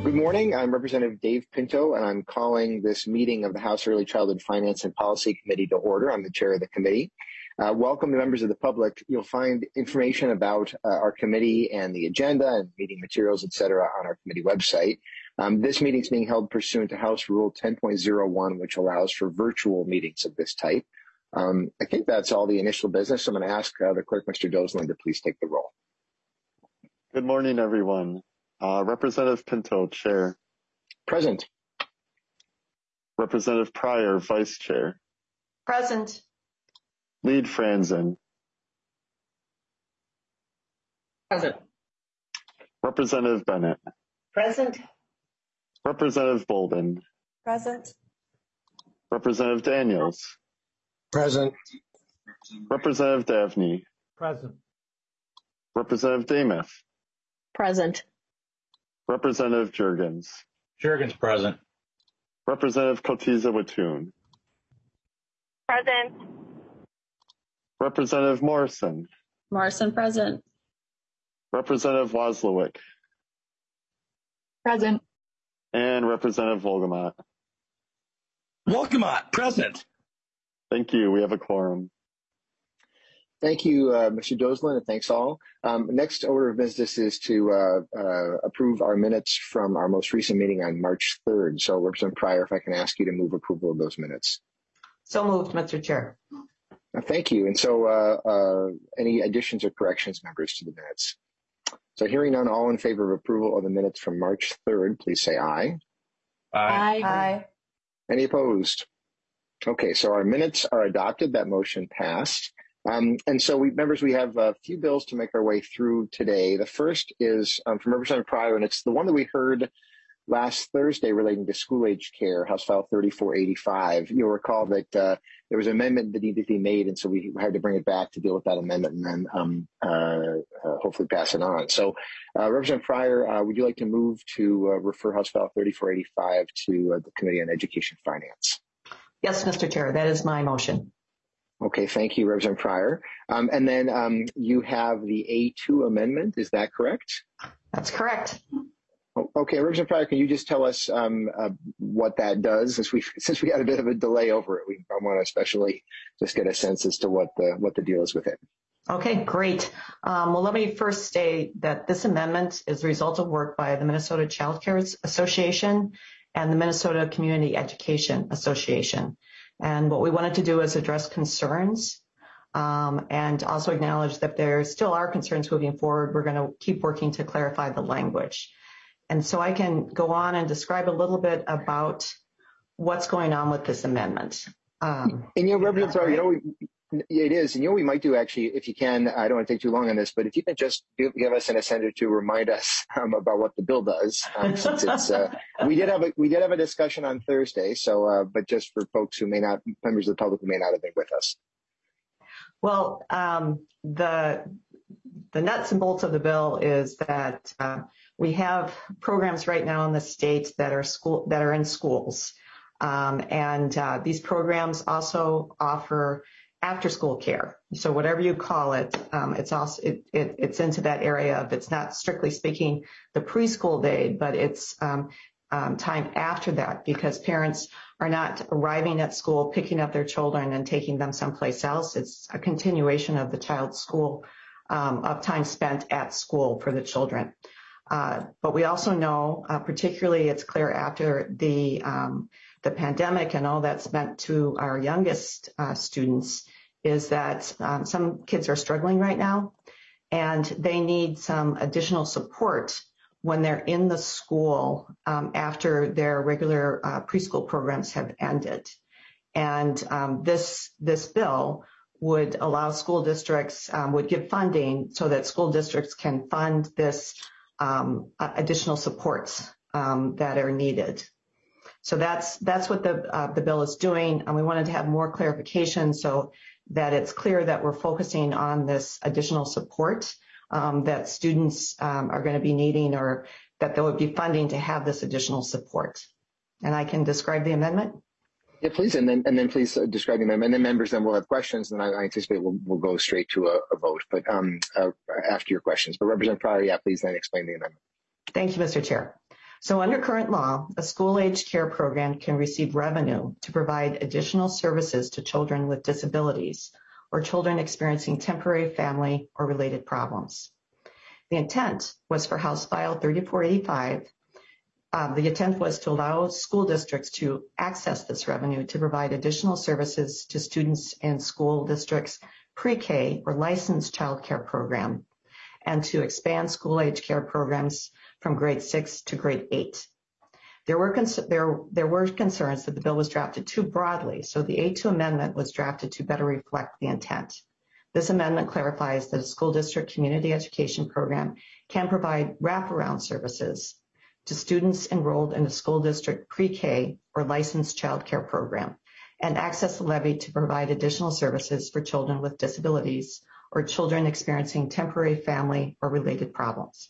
Good morning. I'm Representative Dave Pinto, and I'm calling this meeting of the House Early Childhood Finance and Policy Committee to order. I'm the chair of the committee. Welcome to members of the public. You'll find information about our committee and the agenda and meeting materials, et cetera, on our committee website. This meeting is being held pursuant to House Rule 10.01, which allows for virtual meetings of this type. I think that's all the initial business. I'm going to ask the clerk, Mr. Dozlin, to please take the roll. Good morning, everyone. Representative Pinto, Chair. Present. Representative Pryor, Vice Chair. Present. Lead Franzen. Present. Representative Bennett. Present. Representative Bolden. Present. Representative Daniels. Present. Representative Davnie. Present. Representative Demuth. Present. Representative Jurgens. Jurgens present. Representative Cotiza-Wattoon. Present. Representative Morrison. Morrison present. Representative Wozlowick. Present. And Representative Wolgamott. Wolgamott present. Thank you. We have a quorum. Thank you, Mr. Dozlin, and thanks all. Next order of business is to approve our minutes from our most recent meeting on March 3rd. So, Representative Pryor, if I can ask you to move approval of those minutes. So moved, Mr. Chair. Thank you. And so any additions or corrections, members, to the minutes? So hearing none, all in favor of approval of the minutes from March 3rd, please say aye. Aye. Aye. Any opposed? Okay, so our minutes are adopted. That motion passed. And so members, we have a few bills to make our way through today. The first is from Representative Pryor, and it's the one that we heard last Thursday relating to school-age care, House File 3485. You'll recall that there was an amendment that needed to be made, and so we had to bring it back to deal with that amendment and then hopefully pass it on. So Representative Pryor, would you like to move to refer House File 3485 to the Committee on Education and Finance? Yes, Mr. Chair, that is my motion. Okay, thank you, Representative Pryor. And then you have the A2 amendment, is that correct? That's correct. Okay, Representative Pryor, can you just tell us what that does? Since we had a bit of a delay over it, I want to especially just get a sense as to what the deal is with it. Okay, great. Well, let me first state that this amendment is the result of work by the Minnesota Child Care Association and the Minnesota Community Education Association. And what we wanted to do is address concerns and also acknowledge that there still are concerns moving forward. We're going to keep working to clarify the language. And so I can go on and describe a little bit about what's going on with this amendment. And Representative Pryor, it is. And we might do actually, if you can, I don't want to take too long on this, but if you can just give us an incentive to remind us about what the bill does, since it's, we did have a discussion on Thursday. So, but just for folks who members of the public who may not have been with us. Well, the nuts and bolts of the bill is that we have programs right now in the state that are in schools, and these programs also offer after-school care. So whatever you call it, it's into that area of, it's not strictly speaking the preschool day, but it's time after that, because parents are not arriving at school, picking up their children and taking them someplace else. It's a continuation of the child's school, of time spent at school for the children. But we also know, particularly it's clear after the pandemic and all that's meant to our youngest students, is that some kids are struggling right now, and they need some additional support when they're in the school after their regular preschool programs have ended. And this bill would allow school districts, would give funding so that school districts can fund this additional supports that are needed. So that's what the bill is doing, and we wanted to have more clarification so that it's clear that we're focusing on this additional support that students are going to be needing, or that there would be funding to have this additional support. And I can describe the amendment. Yeah, please, and then please describe the amendment. And then members then will have questions, and I anticipate we'll go straight to a vote. But after your questions, but Representative Pryor, yeah, please then explain the amendment. Thank you, Mr. Chair. So under current law, a school-age care program can receive revenue to provide additional services to children with disabilities or children experiencing temporary family or related problems. The intent was for House File 3485. The intent was to allow school districts to access this revenue to provide additional services to students in school districts' pre-K or licensed child care program, and to expand school-age care programs from grade 6 to grade 8. There were concerns that the bill was drafted too broadly, so the A2 amendment was drafted to better reflect the intent. This amendment clarifies that a school district community education program can provide wraparound services to students enrolled in a school district pre-K or licensed child care program and access the levy to provide additional services for children with disabilities or children experiencing temporary family or related problems.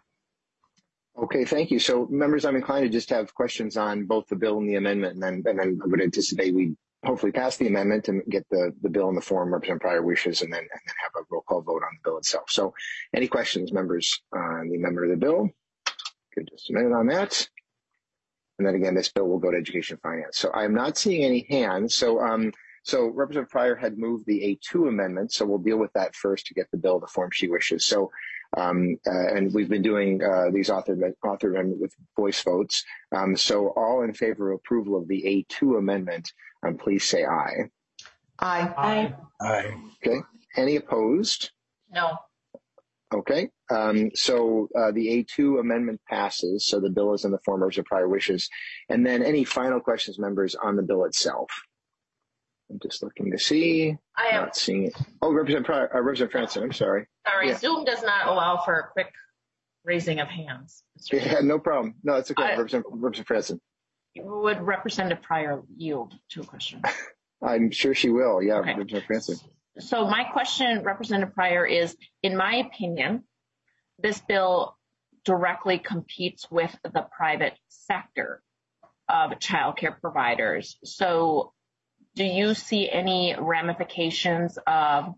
Okay, thank you. So members, I'm inclined to just have questions on both the bill and the amendment, and then I would anticipate we hopefully pass the amendment and get the bill in the form, Representative Pryor wishes, and then have a roll call vote on the bill itself. So any questions, members, on the amendment of the bill? Good, just a minute on that. And then again, this bill will go to Education and Finance. So I'm not seeing any hands. So Representative Pryor had moved the A2 amendment, so we'll deal with that first to get the bill the form she wishes. So, and we've been doing these author amendment with voice votes. So all in favor of approval of the A2 amendment, please say aye. Aye. Aye. Aye. Okay. Any opposed? No. Okay. So the A2 amendment passes. So the bill is in the form of Pryor wishes. And then any final questions, members, on the bill itself? I'm just looking to see. I am not seeing it. Oh, Representative Franson, I'm sorry. sorry. Yeah. Zoom does not allow for a quick raising of hands. Yeah, no problem. No, it's okay. Representative Franson. Would Representative Pryor yield to a question? I'm sure she will. Yeah, Okay. Representative Franson. So my question, Representative Pryor, is, in my opinion, this bill directly competes with the private sector of child care providers. So do you see any ramifications of,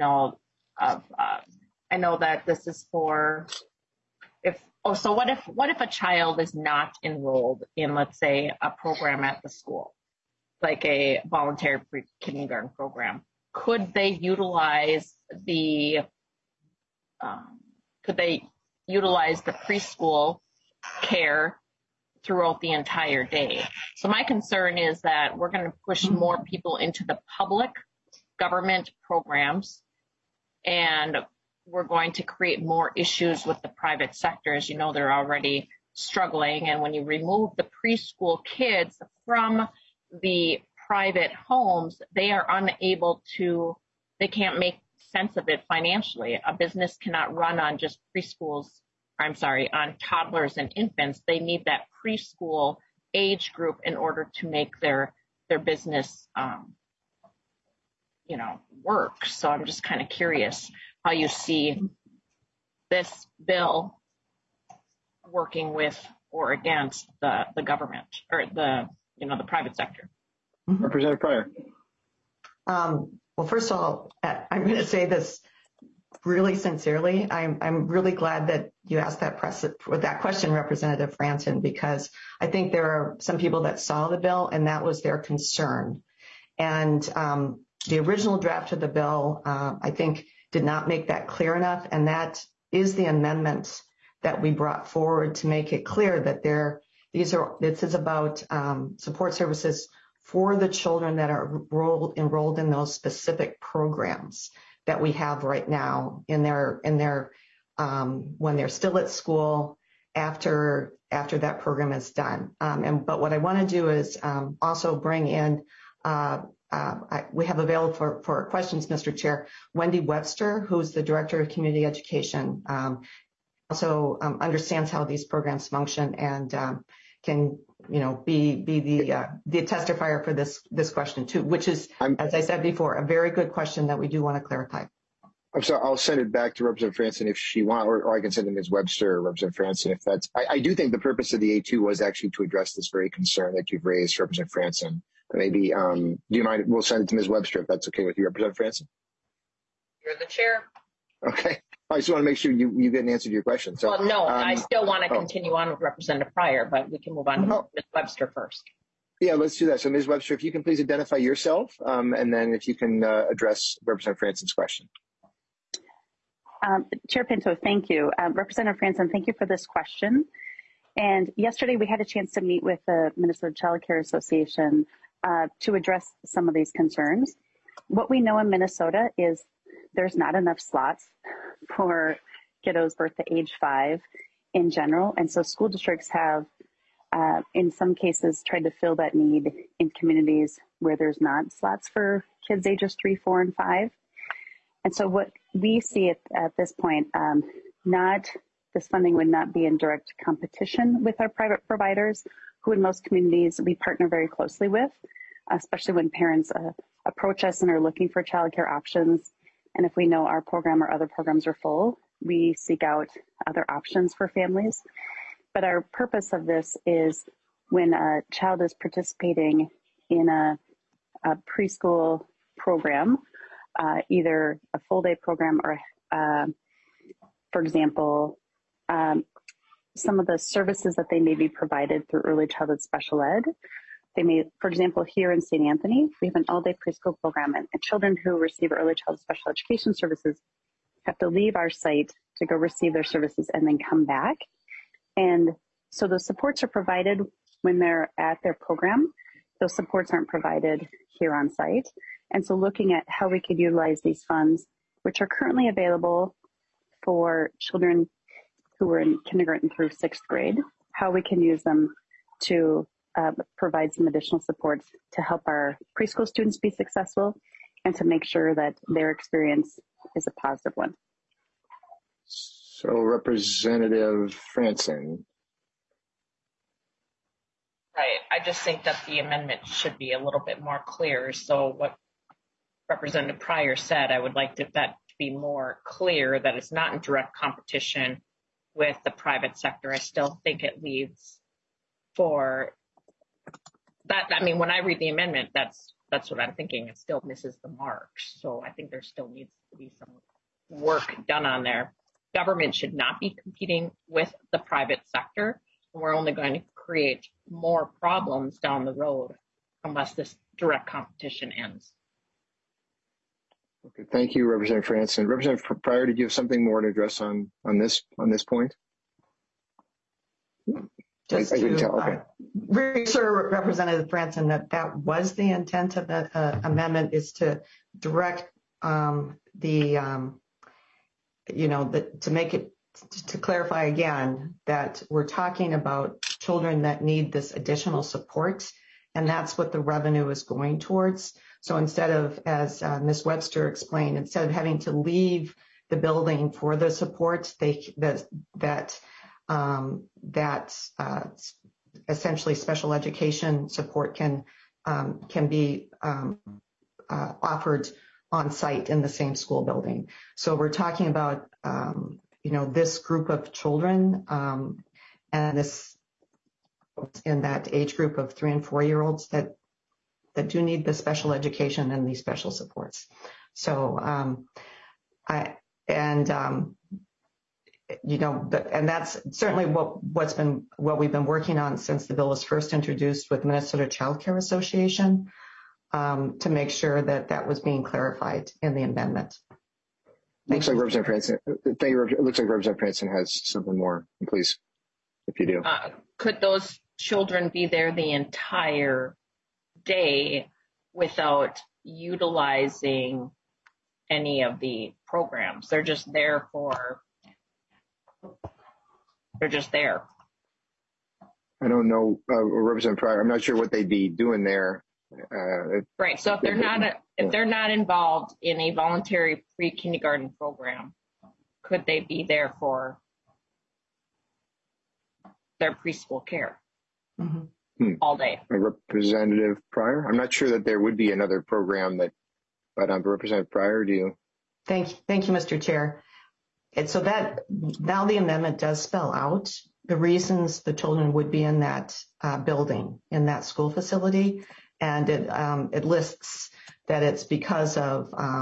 I know that this is for, what if a child is not enrolled in, let's say, a program at the school, like a voluntary pre-kindergarten program? Could they utilize the preschool care throughout the entire day? So my concern is that we're going to push more people into the public government programs, and we're going to create more issues with the private sector. As you know, they're already struggling, and when you remove the preschool kids from the private homes, they are unable to, they can't make sense of it financially. A business cannot run on just on toddlers and infants. They need that preschool age group in order to make their business, work. So I'm just kind of curious how you see this bill working with or against the government or the private sector. Representative Pryor. Well, first of all, I'm going to say this really sincerely. I'm really glad that you asked that question, Representative Franson, because I think there are some people that saw the bill and that was their concern. And the original draft of the bill, I think, did not make that clear enough. And that is the amendment that we brought forward to make it clear that this is about support services for the children that are enrolled in those specific programs that we have right now in their when they're still at school after that program is done. But what I want to do is also bring in we have available for questions, Mr. Chair, Wendy Webster, who's the Director of Community Education, also understands how these programs function and can be the testifier for this question too, which is, as I said before, a very good question that we do want to clarify. I'm sorry, I'll send it back to Representative Franson if she wants, or I can send it to Ms. Webster or Representative Franson if that's. I do think the purpose of the A2 was actually to address this very concern that you've raised, Representative Franson. Maybe, do you mind? We'll send it to Ms. Webster if that's okay with you, Representative Franson. You're the chair. Okay. I just want to make sure you get an answer to your question. So, well, no, I still want to continue on with Representative Pryor, but we can move on to Ms. Webster first. Yeah, let's do that. So, Ms. Webster, if you can please identify yourself, and then if you can address Representative Franson's question. Chair Pinto, thank you. Representative Franson, thank you for this question. And yesterday we had a chance to meet with the Minnesota Child Care Association to address some of these concerns. What we know in Minnesota is there's not enough slots for kiddos birth to age 5 in general. And so school districts have, in some cases, tried to fill that need in communities where there's not slots for kids ages 3, 4, and 5. And so what we see at this point, this funding would not be in direct competition with our private providers, who in most communities we partner very closely with, especially when parents approach us and are looking for childcare options. And if we know our program or other programs are full, we seek out other options for families. But our purpose of this is when a child is participating in a preschool program, either a full day program or, for example, some of the services that they may be provided through early childhood special ed. They may, for example, here in St. Anthony, we have an all-day preschool program, and children who receive early childhood special education services have to leave our site to go receive their services and then come back. And so those supports are provided when they're at their program. Those supports aren't provided here on site. And so looking at how we could utilize these funds, which are currently available for children who are in kindergarten through 6th grade, how we can use them to provide some additional supports to help our preschool students be successful and to make sure that their experience is a positive one. So, Representative Franson. Right. I just think that the amendment should be a little bit more clear. So what Representative Pryor said, I would like that to be more clear, that it's not in direct competition with the private sector. I still think it leaves for that. I mean, when I read the amendment, that's what I'm thinking. It still misses the mark. So I think there still needs to be some work done on there. Government should not be competing with the private sector. We're only going to create more problems down the road unless this direct competition ends. Okay, thank you, Representative Franson. Representative Pryor, did you have something more to address on this point? Just I didn't tell. Okay. Reassure Representative Franson that was the intent of the amendment, is to direct to clarify again that we're talking about children that need this additional support, and that's what the revenue is going towards. So instead of, as Ms. Webster explained, instead of having to leave the building for the support, essentially special education support can be offered on site in the same school building. So we're talking about this group of children and this in that age group of 3 and 4 year olds that do need the special education and these special supports. So and that's certainly what we've been working on since the bill was first introduced with the Minnesota Child Care Association, to make sure that was being clarified in the amendment. Looks like Representative Franson. Thank you. It looks like Representative Franson has something more. Please, if you do. Could those children be there the entire day without utilizing any of the programs? They're just there. I don't know, Representative Pryor. I'm not sure what they'd be doing there. Right. So if they're not involved in a voluntary pre-kindergarten program, could they be there for their preschool care all day? Representative Pryor? I'm not sure that there would be another program but Representative Pryor, do you? Thank you, Mr. Chair. And so that now the amendment does spell out the reasons the children would be in that building, in that school facility. And it lists that it's because of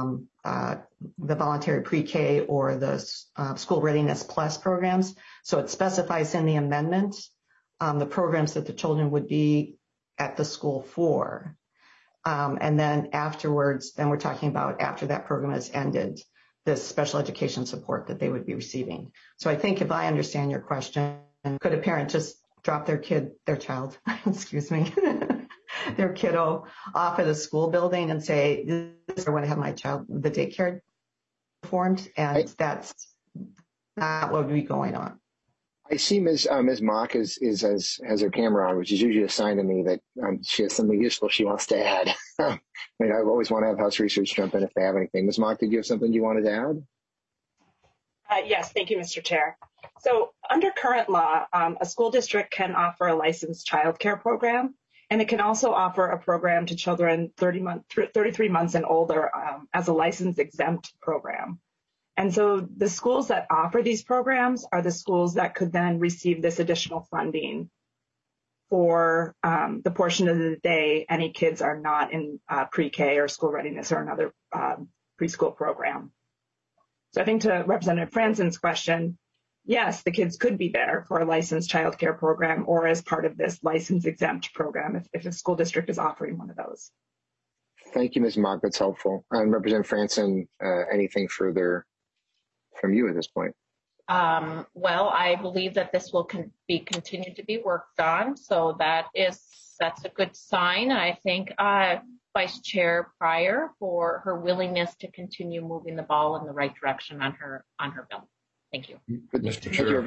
the voluntary pre-K or the school readiness plus programs. So it specifies in the amendment the programs that the children would be at the school for. And then afterwards, then we're talking about after that program has ended, this special education support that they would be receiving. So I think if I understand your question, could a parent just drop their child, excuse me, their kiddo off at a school building and say, this is where I want to have my child, the daycare performed, and that's not what would be going on. I see Ms. Mock has her camera on, which is usually a sign to me that she has something useful she wants to add. I mean, I always want to have House Research jump in if they have anything. Ms. Mock, did you have something you wanted to add? Yes, thank you, Mr. Chair. So under current law, a school district can offer a licensed childcare program, and it can also offer a program to children 33 months and older as a license exempt program. And so the schools that offer these programs are the schools that could then receive this additional funding for the portion of the day any kids are not in pre-K or school readiness or another preschool program. So I think to Representative Franson's question, yes, the kids could be there for a licensed childcare program or as part of this license exempt program if a school district is offering one of those. Thank you, Ms. Mock. That's helpful. Representative Franson, anything further from you at this point? Well, I believe that this will be continued to be worked on, so that's a good sign. I thank Vice Chair Pryor for her willingness to continue moving the ball in the right direction on her bill. Thank you. Mr. Chair.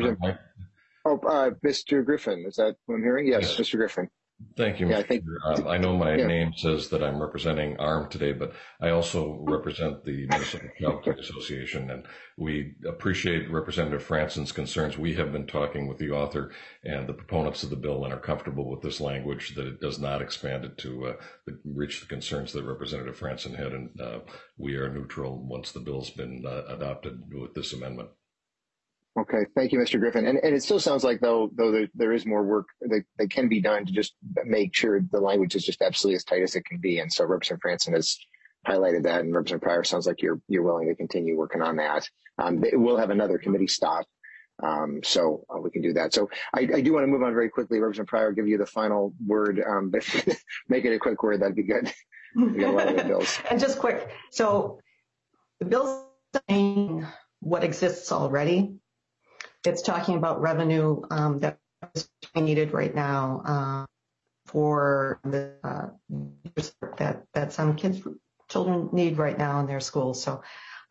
Mr. Griffin, is that what I'm hearing? Yes, Mr. Griffin. Thank you, Mr. Chair. I know my name says that I'm representing ARM today, but I also represent the Minnesota Child Care Association, and we appreciate Representative Franson's concerns. We have been talking with the author and the proponents of the bill and are comfortable with this language, that it does not expand it to reach the concerns that Representative Franson had, and we are neutral once the bill's been adopted with this amendment. Okay, thank you, Mr. Griffin. And it still sounds like, though there is more work that can be done to just make sure the language is just absolutely as tight as it can be. And so Representative Franson has highlighted that, and Representative Pryor sounds like you're willing to continue working on that. We'll have another committee stop, so we can do that. So I do want to move on very quickly. Representative Pryor, give you the final word, but make it a quick word. That'd be good. We got a lot of the bills. And just quick, so the bill's saying what exists already. It's talking about revenue that is needed right now for the that some children need right now in their schools. So,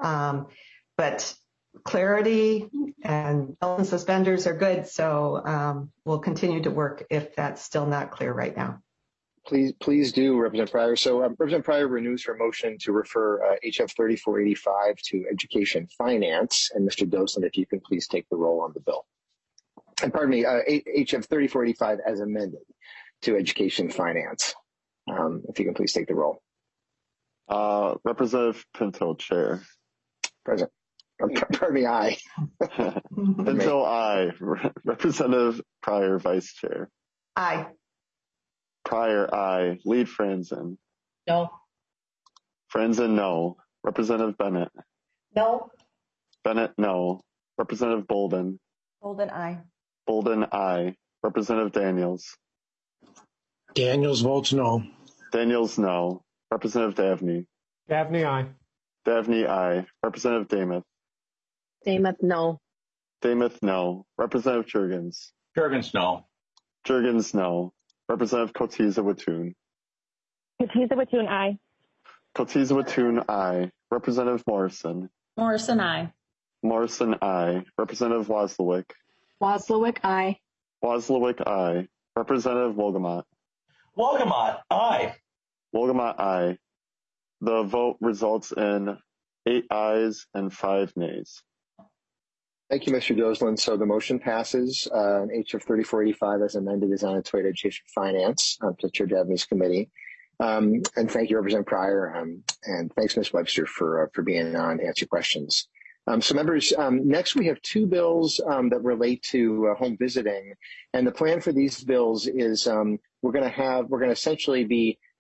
but clarity and belt and suspenders are good. So we'll continue to work if that's still not clear right now. Please do, Representative Pryor. So Representative Pryor renews her motion to refer HF 3485 to Education Finance. And Mr. Doseland, if you can please take the roll on the bill. And pardon me, HF 3485 as amended to Education Finance. If you can please take the roll. Representative Pinto, Chair. Present. Pardon me, aye. Pinto, aye. Representative Pryor, Vice Chair. Aye. Pryor, aye. Lead Franson. No. Franson, no. Representative Bennett. No. Bennett, no. Representative Bolden. Bolden, aye. Bolden, aye. Representative Daniels. Daniels votes no. Daniels, no. Representative Davney. Davney, aye. Davney, aye. Representative Damuth. Damuth, no. Damuth, no. Representative Jurgens. Jurgens, no. Jurgens, no. Representative Cotiza-Wattoon. Cotiza-Wattoon, aye. Cotiza-Wattoon, aye. Representative Morrison. Morrison, aye. Morrison, aye. Representative Wozlowick. Wozlowick, aye. Wozlowick, aye. Representative Wolgamott. Wolgamott, aye. Wolgamott, aye. The vote results in 8 ayes and 5 nays. Thank you, Mr. Doseland. So the motion passes. HF 3485 as amended is on its way to Education Finance, to Chair Davney's committee. And thank you, Representative Pryor, and thanks, Ms. Webster, for being on to answer questions. So members, next we have 2 bills that relate to home visiting. And the plan for these bills is we're going to essentially be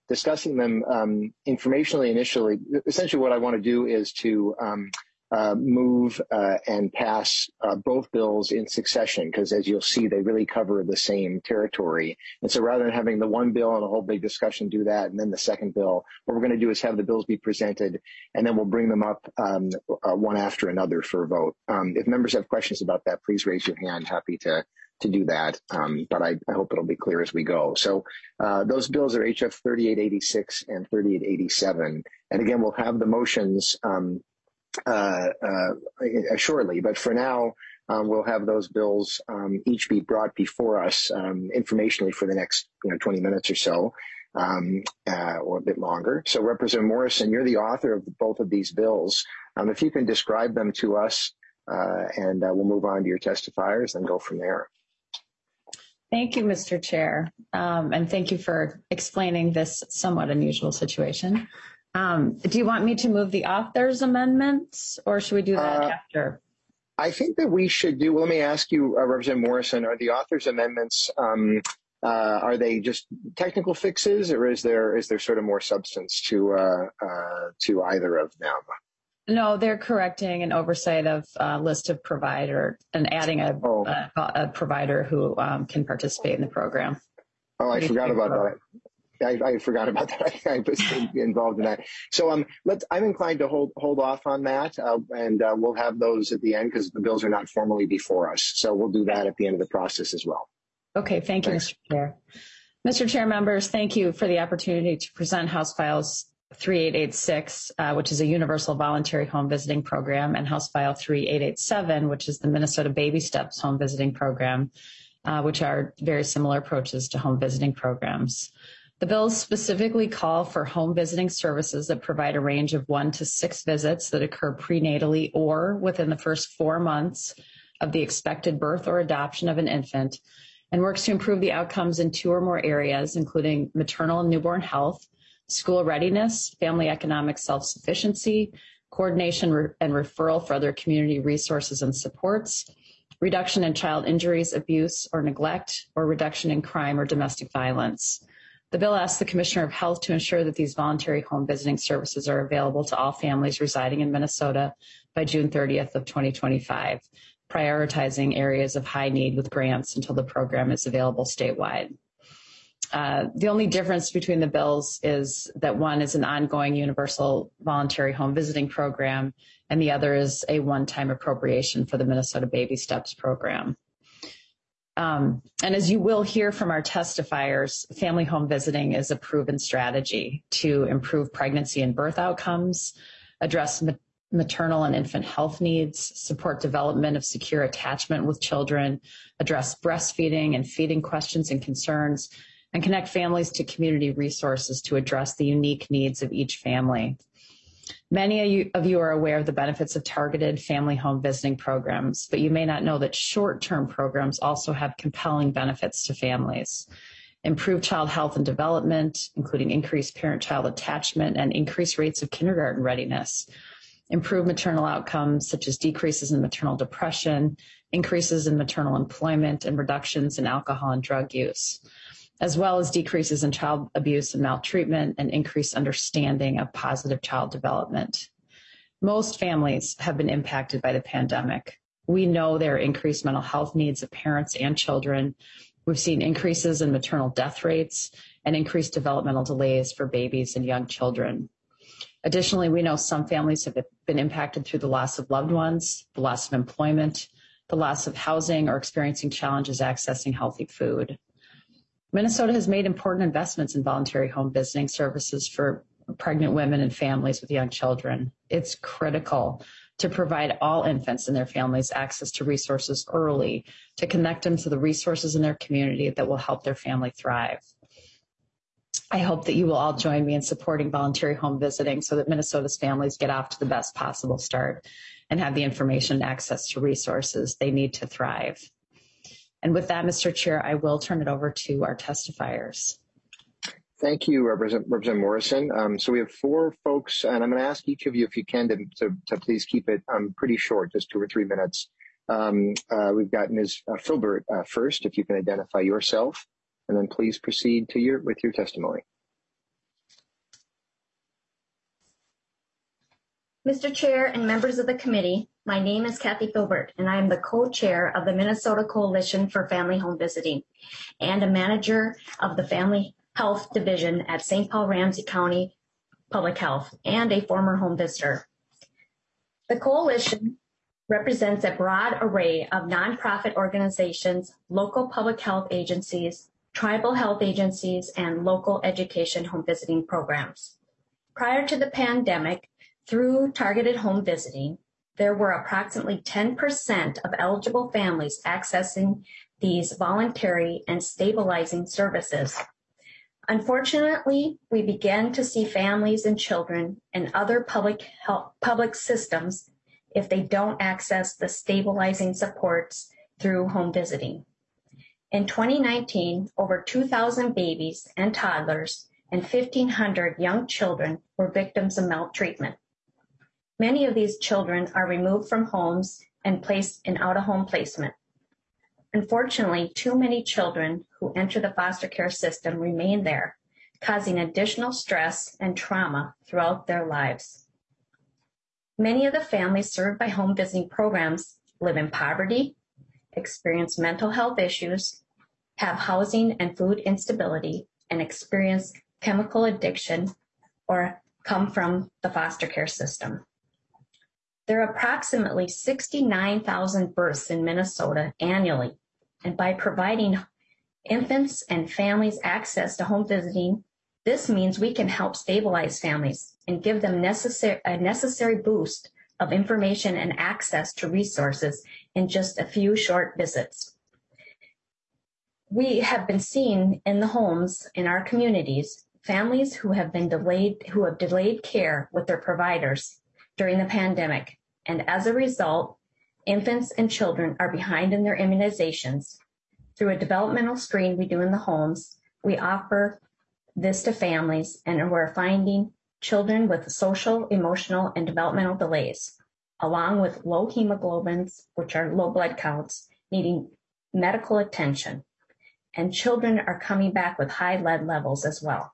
discussing them informationally initially. Essentially, what I want to do is to move and pass both bills in succession, because as you'll see, they really cover the same territory. And so rather than having the one bill and a whole big discussion do that, and then the second bill, what we're going to do is have the bills be presented, and then we'll bring them up one after another for a vote. If members have questions about that, please raise your hand. Happy to do that, but I hope it'll be clear as we go. So those bills are HF 3886 and 3887. And again, we'll have the motions shortly, but for now, we'll have those bills each be brought before us informationally for the next 20 minutes or so, or a bit longer. So Representative Morrison, you're the author of both of these bills. If you can describe them to us, and we'll move on to your testifiers and go from there. Thank you, Mr. Chair, and thank you for explaining this somewhat unusual situation. Do you want me to move the author's amendments, or should we do that after? I think that we should do, well, let me ask you, Representative Morrison, are the author's amendments, are they just technical fixes, or is there sort of more substance to either of them? No, they're correcting an oversight of list of provider and adding a provider who can participate in the program. Oh, I forgot about that. I forgot about that. I was involved in that. So I'm inclined to hold off on that, and we'll have those at the end because the bills are not formally before us. So we'll do that at the end of the process as well. Okay, thank you, Mr. Chair. Mr. Chair, members, thank you for the opportunity to present House Files 3886, which is a universal voluntary home visiting program, and House File 3887, which is the Minnesota Baby Steps home visiting program, which are very similar approaches to home visiting programs. The bills specifically call for home visiting services that provide a range of 1 to 6 visits that occur prenatally or within the first 4 months of the expected birth or adoption of an infant, and works to improve the outcomes in 2 or more areas, including maternal and newborn health, school readiness, family economic self-sufficiency, coordination and referral for other community resources and supports, reduction in child injuries, abuse, or neglect, or reduction in crime or domestic violence. The bill asks the Commissioner of Health to ensure that these voluntary home visiting services are available to all families residing in Minnesota by June 30th of 2025, prioritizing areas of high need with grants until the program is available statewide. The only difference between the bills is that one is an ongoing universal voluntary home visiting program, and the other is a one-time appropriation for the Minnesota Baby Steps program. And as you will hear from our testifiers, family home visiting is a proven strategy to improve pregnancy and birth outcomes, address maternal and infant health needs, support development of secure attachment with children, address breastfeeding and feeding questions and concerns, and connect families to community resources to address the unique needs of each family. Many of you are aware of the benefits of targeted family home visiting programs, but you may not know that short-term programs also have compelling benefits to families. Improved child health and development, including increased parent-child attachment and increased rates of kindergarten readiness. Improved maternal outcomes such as decreases in maternal depression, increases in maternal employment, and reductions in alcohol and drug use, as well as decreases in child abuse and maltreatment and increased understanding of positive child development. Most families have been impacted by the pandemic. We know there are increased mental health needs of parents and children. We've seen increases in maternal death rates and increased developmental delays for babies and young children. Additionally, we know some families have been impacted through the loss of loved ones, the loss of employment, the loss of housing, or experiencing challenges accessing healthy food. Minnesota has made important investments in voluntary home visiting services for pregnant women and families with young children. It's critical to provide all infants and their families access to resources early, to connect them to the resources in their community that will help their family thrive. I hope that you will all join me in supporting voluntary home visiting so that Minnesota's families get off to the best possible start and have the information and access to resources they need to thrive. And with that, Mr. Chair, I will turn it over to our testifiers. Thank you, Representative Morrison. So we have 4 folks, and I'm going to ask each of you, if you can, to please keep it pretty short, just 2 or 3 minutes. We've got Ms. Filbert first, if you can identify yourself, and then please proceed to with your testimony. Mr. Chair and members of the committee, my name is Kathy Filbert, and I am the co-chair of the Minnesota Coalition for Family Home Visiting and a manager of the Family Health Division at St. Paul Ramsey County Public Health and a former home visitor. The coalition represents a broad array of nonprofit organizations, local public health agencies, tribal health agencies, and local education home visiting programs. Prior to the pandemic, through targeted home visiting, there were approximately 10% of eligible families accessing these voluntary and stabilizing services. Unfortunately, we began to see families and children and other public systems if they don't access the stabilizing supports through home visiting. In 2019, over 2,000 babies and toddlers and 1,500 young children were victims of maltreatment. Many of these children are removed from homes and placed in out-of-home placement. Unfortunately, too many children who enter the foster care system remain there, causing additional stress and trauma throughout their lives. Many of the families served by home visiting programs live in poverty, experience mental health issues, have housing and food instability, and experience chemical addiction or come from the foster care system. There are approximately 69,000 births in Minnesota annually, and by providing infants and families access to home visiting, this means we can help stabilize families and give them a necessary boost of information and access to resources in just a few short visits. We have been seeing in the homes in our communities families who have delayed care with their providers during the pandemic, and as a result, infants and children are behind in their immunizations. Through a developmental screen we do in the homes, we offer this to families, and we're finding children with social, emotional, and developmental delays, along with low hemoglobins, which are low blood counts, needing medical attention. And children are coming back with high lead levels as well.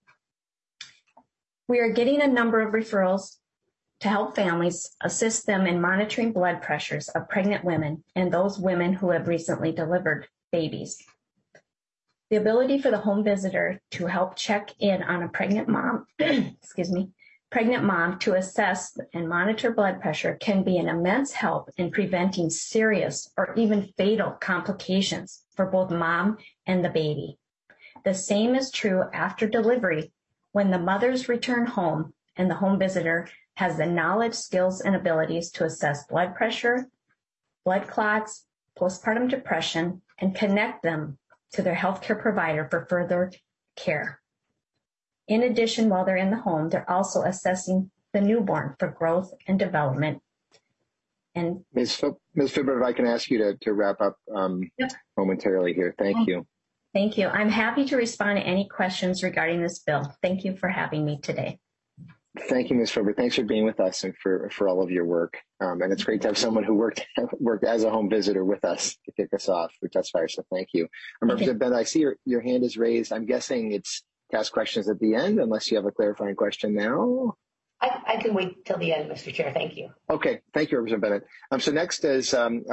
We are getting a number of referrals to help families assist them in monitoring blood pressures of pregnant women and those women who have recently delivered babies. The ability for the home visitor to help check in on a pregnant mom, pregnant mom to assess and monitor blood pressure can be an immense help in preventing serious or even fatal complications for both mom and the baby. The same is true after delivery when the mothers return home and the home visitor has the knowledge, skills, and abilities to assess blood pressure, blood clots, postpartum depression, and connect them to their healthcare provider for further care. In addition, while they're in the home, they're also assessing the newborn for growth and development. And Ms. Filbert, if I can ask you to wrap up momentarily here. Thank you. Thank you. I'm happy to respond to any questions regarding this bill. Thank you for having me today. Thank you, Ms. Filbert. Thanks for being with us and for all of your work. And it's great to have someone who worked as a home visitor with us to kick us off for Testfire. So thank you. Representative Bennett, I see your hand is raised. I'm guessing it's to ask questions at the end, unless you have a clarifying question now. I can wait till the end, Mr. Chair. Thank you. Okay. Thank you, Representative Bennett. So next is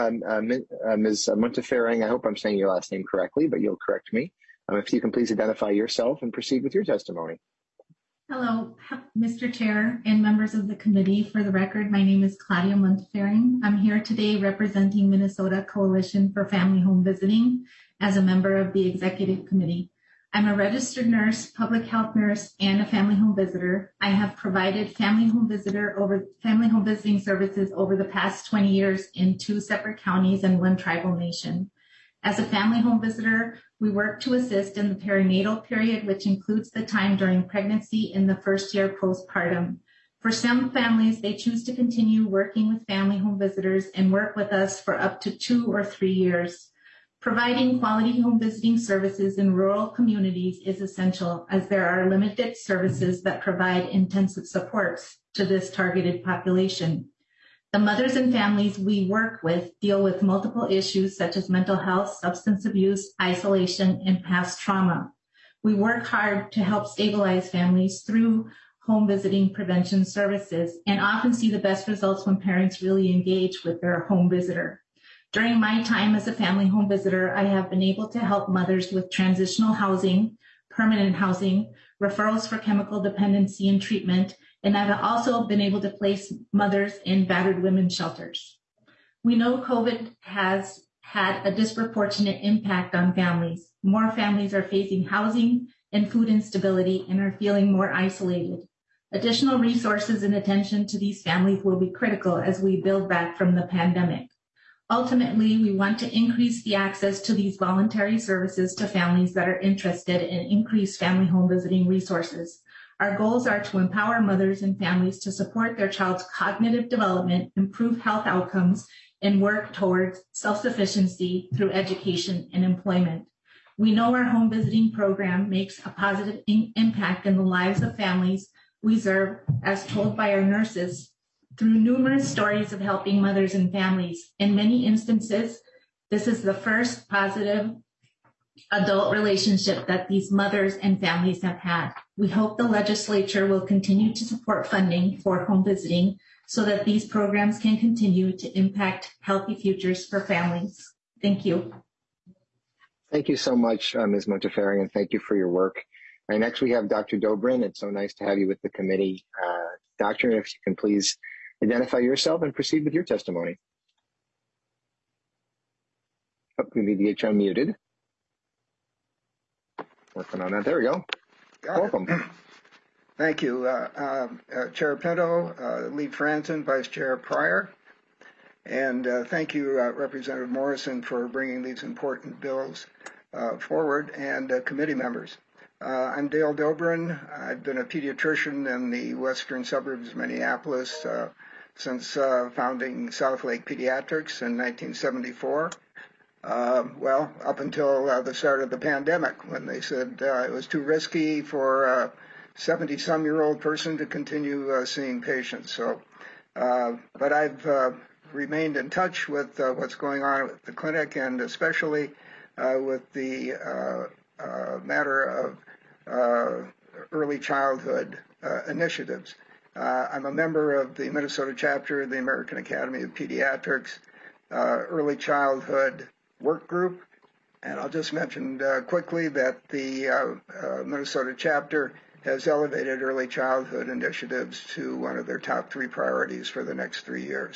Ms. Montefiore. I hope I'm saying your last name correctly, but you'll correct me. If you can please identify yourself and proceed with your testimony. Hello, Mr. Chair and members of the committee. For the record, my name is Claudia Montefiore. I'm here today representing Minnesota Coalition for Family Home Visiting as a member of the executive committee. I'm a registered nurse, public health nurse, and a family home visitor. I have provided family home visiting services over the past 20 years in 2 separate counties and 1 tribal nation. As a family home visitor, we work to assist in the perinatal period, which includes the time during pregnancy in the first year postpartum. For some families, they choose to continue working with family home visitors and work with us for up to 2 or 3 years. Providing quality home visiting services in rural communities is essential, as there are limited services that provide intensive supports to this targeted population. The mothers and families we work with deal with multiple issues such as mental health, substance abuse, isolation, and past trauma. We work hard to help stabilize families through home visiting prevention services and often see the best results when parents really engage with their home visitor. During my time as a family home visitor, I have been able to help mothers with transitional housing, permanent housing, referrals for chemical dependency and treatment, and I've also been able to place mothers in battered women's shelters. We know COVID has had a disproportionate impact on families. More families are facing housing and food instability and are feeling more isolated. Additional resources and attention to these families will be critical as we build back from the pandemic. Ultimately, we want to increase the access to these voluntary services to families that are interested and increase family home visiting resources. Our goals are to empower mothers and families to support their child's cognitive development, improve health outcomes, and work towards self-sufficiency through education and employment. We know our home visiting program makes a positive impact in the lives of families we serve, as told by our nurses, through numerous stories of helping mothers and families. In many instances, this is the first positive adult relationship that these mothers and families have had. We hope the legislature will continue to support funding for home visiting so that these programs can continue to impact healthy futures for families. Thank you. Thank you so much, Ms. Montefiore, and thank you for your work. And next we have Dr. Dobrin. It's so nice to have you with the committee. Doctor, if you can please identify yourself and proceed with your testimony. Oh, we need to get you unmuted. Working on that. There we go. Welcome. Thank you. Chair Pinto, Lee Franzen, Vice Chair Pryor, and thank you, Representative Morrison, for bringing these important bills forward, and committee members. I'm Dale Dobrin. I've been a pediatrician in the western suburbs of Minneapolis since founding South Lake Pediatrics in 1974. Well, up until the start of the pandemic, when they said it was too risky for a 70-some-year-old person to continue seeing patients. So, but I've remained in touch with what's going on at the clinic, and especially with the matter of early childhood initiatives. I'm a member of the Minnesota chapter of the American Academy of Pediatrics Early Childhood Work Group, and I'll just mention quickly that the Minnesota chapter has elevated early childhood initiatives to one of their top 3 priorities for the next 3 years.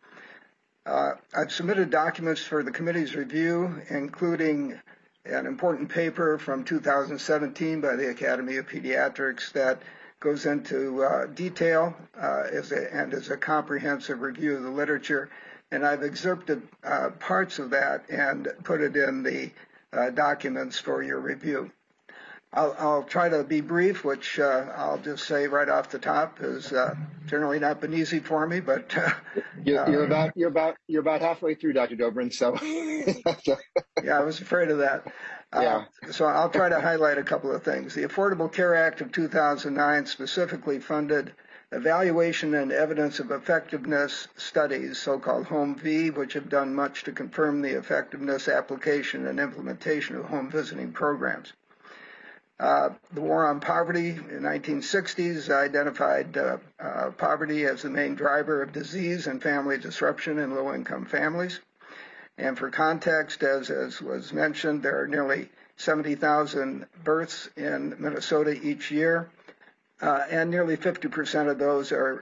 I've submitted documents for the committee's review, including an important paper from 2017 by the Academy of Pediatrics that goes into detail as a comprehensive review of the literature. And I've excerpted parts of that and put it in the documents for your review. I'll try to be brief, which I'll just say right off the top has generally not been easy for me, but you're about halfway through, Dr. Dobrin. So yeah, I was afraid of that. So I'll try to highlight a couple of things. The Affordable Care Act of 2009 specifically funded evaluation and evidence of effectiveness studies, so-called HOME-V, which have done much to confirm the effectiveness, application, and implementation of home visiting programs. The War on Poverty in the 1960s identified poverty as the main driver of disease and family disruption in low-income families. And for context, as was mentioned, there are nearly 70,000 births in Minnesota each year, and nearly 50% of those are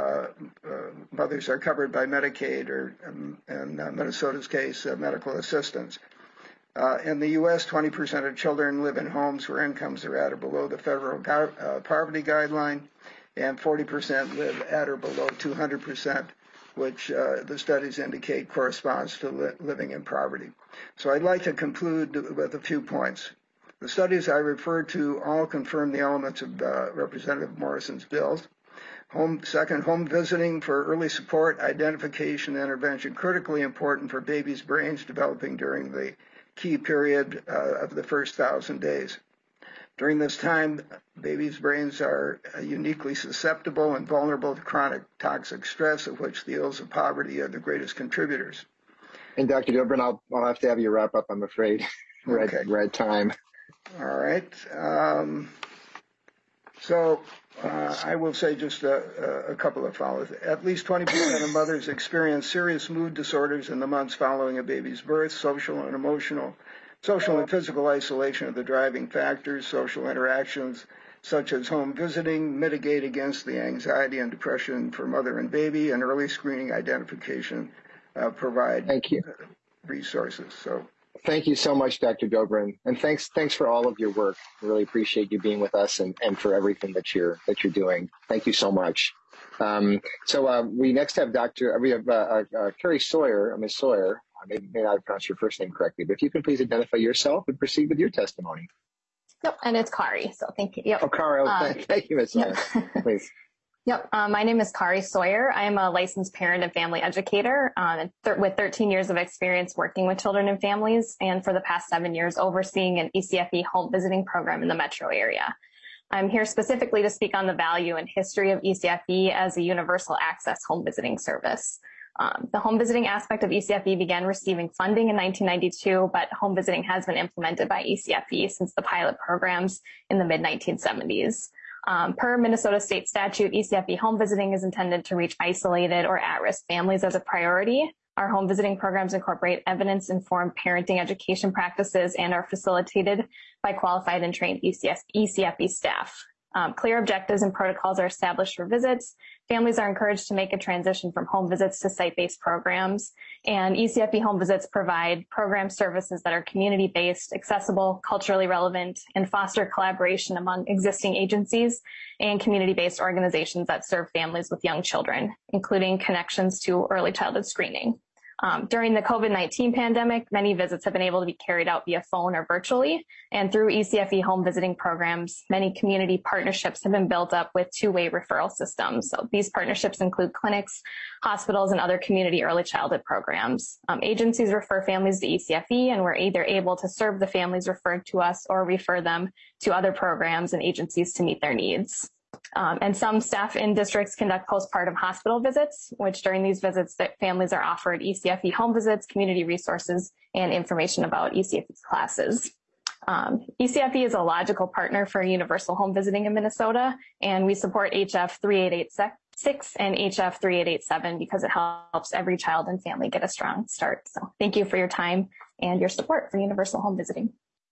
mothers are covered by Medicaid or, in Minnesota's case, medical assistance. In the U.S., 20% of children live in homes where incomes are at or below the federal poverty guideline, and 40% live at or below 200%, which the studies indicate corresponds to living in poverty. So I'd like to conclude with a few points. The studies I referred to all confirm the elements of Representative Morrison's bills. Second, home visiting for early support, identification, and intervention, critically important for babies' brains developing during the key period of the first 1,000 days. During this time, babies' brains are uniquely susceptible and vulnerable to chronic toxic stress, of which the ills of poverty are the greatest contributors. And Dr. Dobrin, I'll have to have you wrap up, I'm afraid. We're at time. All right. So I will say just a couple of follows. At least 20% of mothers experience serious mood disorders in the months following a baby's birth. Social and physical isolation are the driving factors. Social interactions such as home visiting mitigate against the anxiety and depression for mother and baby, and early screening identification provide resources. So. Thank you so much, Dr. Dobrin, and thanks for all of your work. I really appreciate you being with us and for everything that you're doing. Thank you so much. We next have Carrie Sawyer, Ms. Sawyer. I may not pronounce your first name correctly, but if you can please identify yourself and proceed with your testimony. Yep, and it's Kari, so thank you. Yep. Oh, Kari, thank you, Ms. Sawyer. Yep. Please. Yep, my name is Kari Sawyer. I am a licensed parent and family educator with 13 years of experience working with children and families, and for the past 7 years overseeing an ECFE home visiting program in the metro area. I'm here specifically to speak on the value and history of ECFE as a universal access home visiting service. The home visiting aspect of ECFE began receiving funding in 1992, but home visiting has been implemented by ECFE since the pilot programs in the mid-1970s. Per Minnesota state statute, ECFE home visiting is intended to reach isolated or at-risk families as a priority. Our home visiting programs incorporate evidence-informed parenting education practices and are facilitated by qualified and trained ECFE staff. Clear objectives and protocols are established for visits. Families are encouraged to make a transition from home visits to site-based programs. And ECFE home visits provide program services that are community-based, accessible, culturally relevant, and foster collaboration among existing agencies and community-based organizations that serve families with young children, including connections to early childhood screening. During the COVID-19 pandemic, many visits have been able to be carried out via phone or virtually, and through ECFE home visiting programs, many community partnerships have been built up with two-way referral systems. So these partnerships include clinics, hospitals, and other community early childhood programs. Agencies refer families to ECFE, and we're either able to serve the families referred to us or refer them to other programs and agencies to meet their needs. And some staff in districts conduct postpartum hospital visits, which during these visits that families are offered ECFE home visits, community resources, and information about ECFE classes. ECFE is a logical partner for universal home visiting in Minnesota, and we support HF 3886 and HF 3887 because it helps every child and family get a strong start. So thank you for your time and your support for universal home visiting.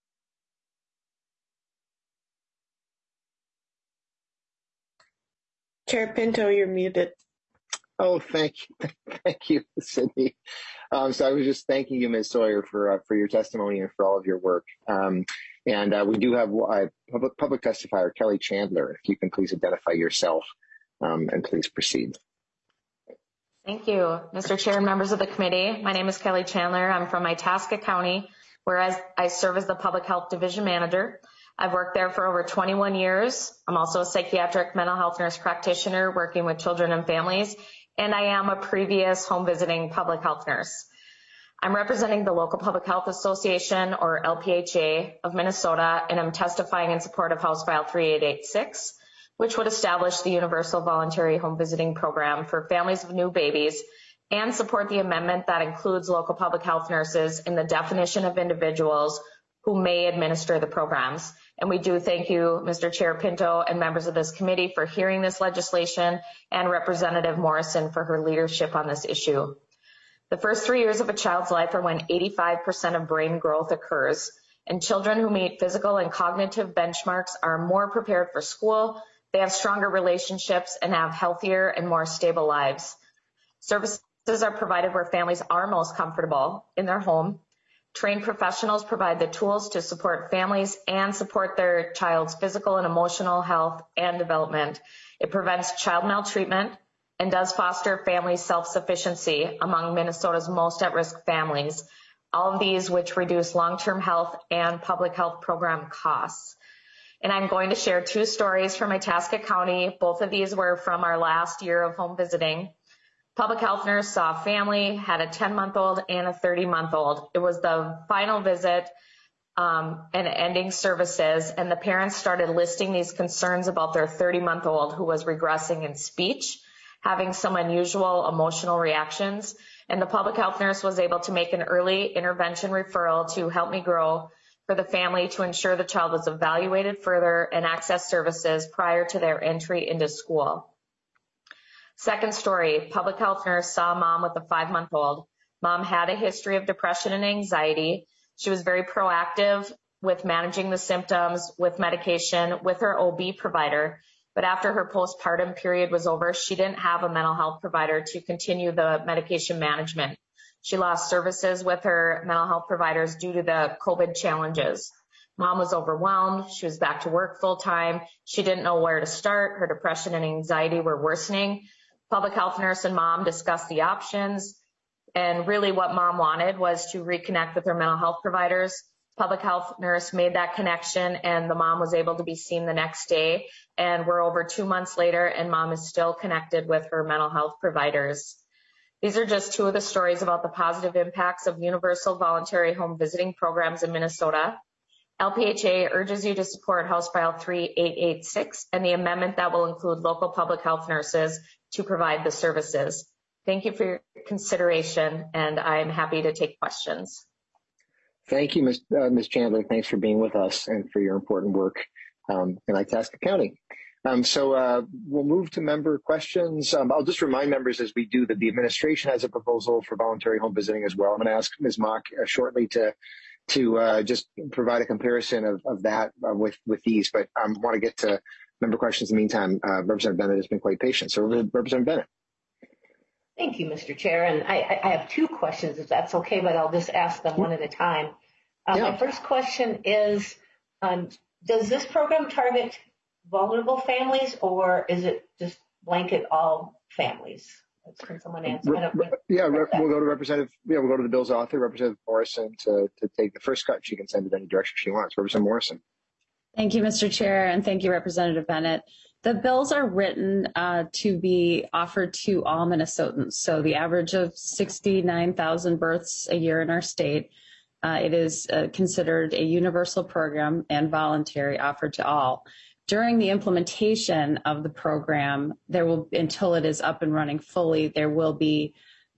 Chair Pinto, you're muted. Oh, thank you, Sydney. So I was just thanking you, Ms. Sawyer, for your testimony and for all of your work. And we do have public testifier Kelly Chandler. If you can please identify yourself and please proceed. Thank you, Mr. Chair and members of the committee. My name is Kelly Chandler. I'm from Itasca County, where I serve as the Public Health Division Manager. I've worked there for over 21 years. I'm also a psychiatric mental health nurse practitioner working with children and families, and I am a previous home visiting public health nurse. I'm representing the Local Public Health Association, or LPHA, of Minnesota, and I'm testifying in support of House File 3886, which would establish the Universal Voluntary Home Visiting Program for families of new babies and support the amendment that includes local public health nurses in the definition of individuals who may administer the programs. And we do thank you, Mr. Chair Pinto, and members of this committee for hearing this legislation, and Representative Morrison for her leadership on this issue. The first 3 years of a child's life are when 85% of brain growth occurs, and children who meet physical and cognitive benchmarks are more prepared for school, they have stronger relationships, and have healthier and more stable lives. Services are provided where families are most comfortable, in their home. Trained professionals provide the tools to support families and support their child's physical and emotional health and development. It prevents child maltreatment and does foster family self-sufficiency among Minnesota's most at-risk families, all of these which reduce long-term health and public health program costs. And I'm going to share two stories from Itasca County. Both of these were from our last year of home visiting. Public health nurse saw a family, had a 10-month-old and a 30-month-old. It was the final visit and ending services, and the parents started listing these concerns about their 30-month-old who was regressing in speech, having some unusual emotional reactions, and the public health nurse was able to make an early intervention referral to Help Me Grow for the family to ensure the child was evaluated further and access services prior to their entry into school. Second story, public health nurse saw a mom with a 5-month-old. Mom had a history of depression and anxiety. She was very proactive with managing the symptoms with medication with her OB provider. But after her postpartum period was over, she didn't have a mental health provider to continue the medication management. She lost services with her mental health providers due to the COVID challenges. Mom was overwhelmed. She was back to work full time. She didn't know where to start. Her depression and anxiety were worsening. Public health nurse and mom discussed the options. And really what mom wanted was to reconnect with her mental health providers. Public health nurse made that connection and the mom was able to be seen the next day. And we're over 2 months later and mom is still connected with her mental health providers. These are just two of the stories about the positive impacts of universal voluntary home visiting programs in Minnesota. LPHA urges you to support House File 3886 and the amendment that will include local public health nurses to provide the services. Thank you for your consideration, and I'm happy to take questions. Thank you, Ms. Chandler. Thanks for being with us and for your important work in Itasca County. So we'll move to member questions. I'll just remind members as we do that the administration has a proposal for voluntary home visiting as well. I'm going to ask Ms. Mock shortly to just provide a comparison of that with these, but I want to get to member questions in the meantime. Representative Bennett has been quite patient. So Representative Bennett. Thank you, Mr. Chair. And I have two questions, if that's okay, but I'll just ask them one at a time. My first question is, does this program target vulnerable families, or is it just blanket all families? Can someone answer? We'll go to Representative. We'll go to the bill's author, Representative Morrison, to take the first cut. She can send it any direction she wants. Representative Morrison. Thank you, Mr. Chair, and thank you, Representative Bennett. The bills are written to be offered to all Minnesotans. So the average of 69,000 births a year in our state. It is considered a universal program and voluntary, offered to all. During the implementation of the program, until it is up and running fully, there will be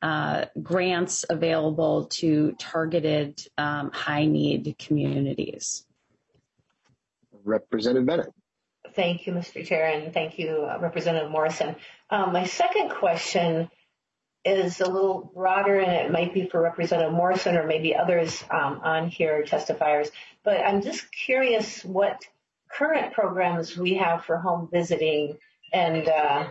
grants available to targeted high-need communities. Representative Bennett. Thank you, Mr. Chair, and thank you, Representative Morrison. My second question is a little broader, and it might be for Representative Morrison or maybe others on here, testifiers. But I'm just curious what current programs we have for home visiting and,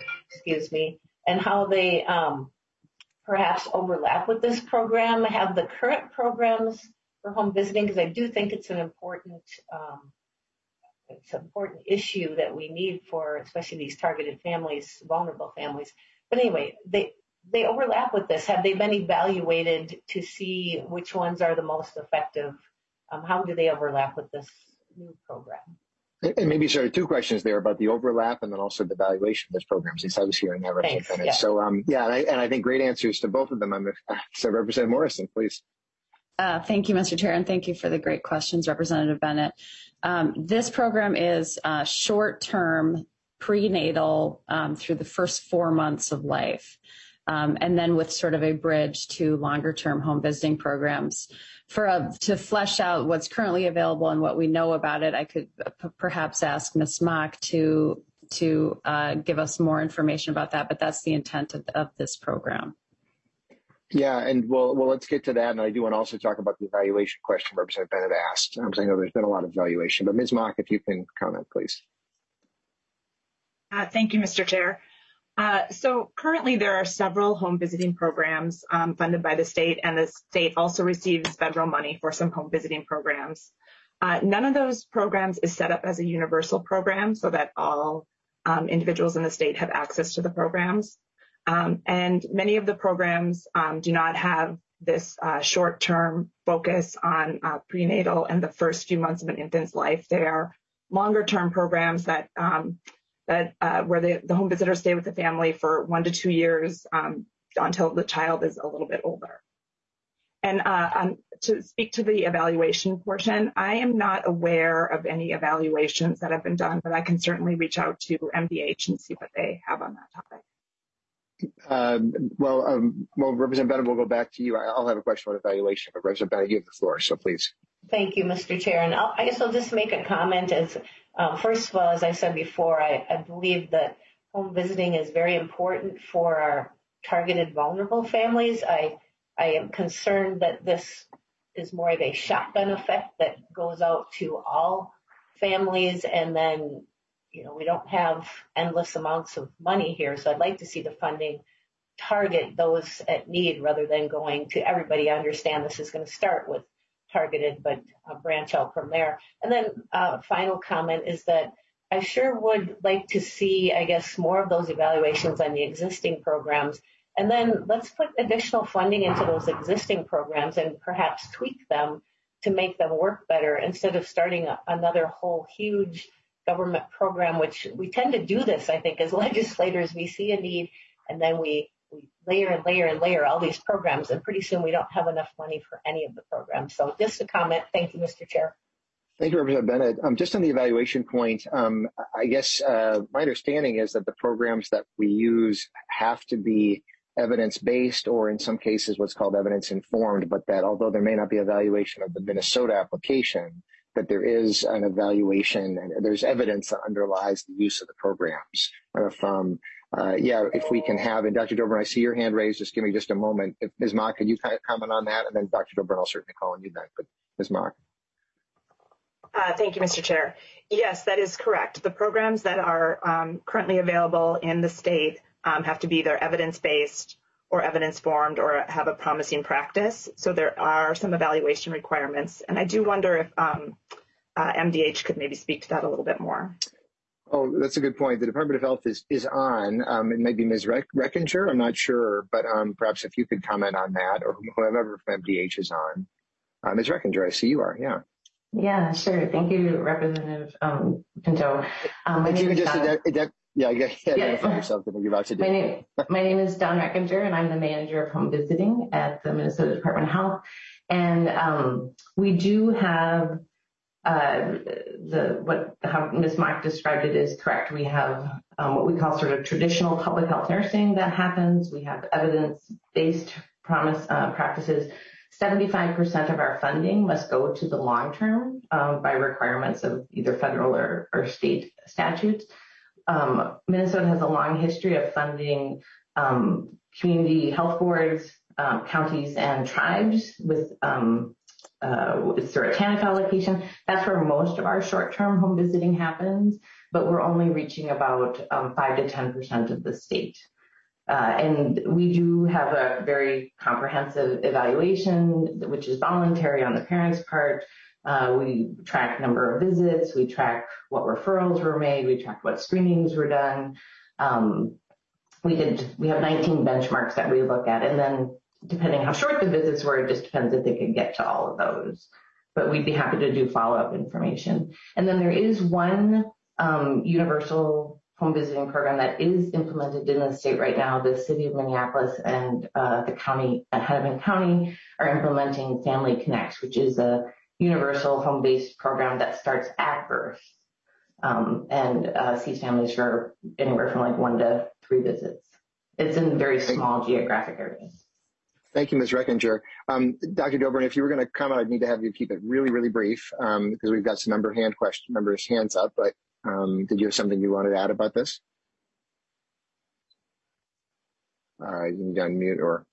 and how they perhaps overlap with this program. Have the current programs for home visiting, because I do think it's an important issue that we need for especially these targeted families, vulnerable families. But anyway, they overlap with this. Have they been evaluated to see which ones are the most effective? How do they overlap with this new program? And maybe sort of two questions there about the overlap and then also the evaluation of this program, since I was hearing that, Representative Bennett. Yeah. So, and I think great answers to both of them. So Representative Morrison, please. Thank you, Mr. Chair, and thank you for the great questions, Representative Bennett. This program is short-term prenatal through the first 4 months of life, and then with sort of a bridge to longer-term home visiting programs. To flesh out what's currently available and what we know about it, I could perhaps ask Ms. Mock to give us more information about that, but that's the intent of this program. Yeah, and well, let's get to that. And I do want to also talk about the evaluation question Representative Bennett asked. I know there's been a lot of evaluation, but Ms. Mock, if you can comment, please. Thank you, Mr. Chair. So currently there are several home visiting programs funded by the state, and the state also receives federal money for some home visiting programs. None of those programs is set up as a universal program so that all individuals in the state have access to the programs. And many of the programs do not have this short-term focus on prenatal and the first few months of an infant's life. They are longer-term programs that where the home visitors stay with the family for 1 to 2 years until the child is a little bit older. And to speak to the evaluation portion, I am not aware of any evaluations that have been done, but I can certainly reach out to MDH and see what they have on that topic. Well, Representative Bennett, we'll go back to you. I'll have a question about evaluation, but Representative Bennett, you have the floor, so please. Thank you, Mr. Chair. And I guess I'll just make a comment. First of all, as I said before, I believe that home visiting is very important for our targeted vulnerable families. I am concerned that this is more of a shotgun effect that goes out to all families, and then, we don't have endless amounts of money here. So I'd like to see the funding target those at need rather than going to everybody. I understand this is going to start with targeted, but branch out from there. And then final comment is that I sure would like to see, I guess, more of those evaluations on the existing programs. And then let's put additional funding into those existing programs and perhaps tweak them to make them work better instead of starting another whole huge government program, which we tend to do this, I think, as legislators. We see a need and then we layer and layer and layer all these programs, and pretty soon we don't have enough money for any of the programs. So just a comment. Thank you, Mr. Chair. Thank you, Representative Bennett. Just on the evaluation point, I guess my understanding is that the programs that we use have to be evidence-based, or in some cases what's called evidence-informed, but that although there may not be evaluation of the Minnesota application, that there is an evaluation and there's evidence that underlies the use of the programs. If we can have, and Dr. Dobrin, I see your hand raised, just give me just a moment. If Ms. Mock, could you comment on that? And then Dr. Dobrin, I'll certainly call on you then, but Ms. Mock. Thank you, Mr. Chair. Yes, that is correct. The programs that are currently available in the state have to be either evidence-based or evidence-formed or have a promising practice. So there are some evaluation requirements. And I do wonder if MDH could maybe speak to that a little bit more. Oh, that's a good point. The Department of Health is on. It may be Ms. Reckinger, I'm not sure, but perhaps if you could comment on that, or whoever from MDH is on. Ms. Reckinger, I see you are, yeah. Yeah, sure. Thank you, Representative Pinto. If you could just identify yourself, what you're about to do. My name is Dawn Reckinger, and I'm the manager of home visiting at the Minnesota Department of Health. And we do have how Ms. Mock described it is correct. We have what we call sort of traditional public health nursing that happens. We have evidence-based practices. 75% of our funding must go to the long term by requirements of either federal or state statutes. Minnesota has a long history of funding community health boards, counties, and tribes with through a TANF allocation. That's where most of our short-term home visiting happens, but we're only reaching about 5 to 10% of the state. And we do have a very comprehensive evaluation, which is voluntary on the parents' part. We track number of visits, we track what referrals were made, we track what screenings were done. We have 19 benchmarks that we look at, and then depending how short the visits were, it just depends if they could get to all of those. But we'd be happy to do follow-up information. And then there is one universal home visiting program that is implemented in the state right now. The city of Minneapolis and the county, Hennepin County, are implementing Family Connects, which is a universal home-based program that starts at birth and sees families for anywhere from like 1 to 3 visits. It's in very small geographic areas. Thank you, Ms. Reckinger. Dr. Dobrin, if you were going to comment, I'd need to have you keep it really, really brief because we've got some members' hands up. But did you have something you wanted to add about this? You can unmute or.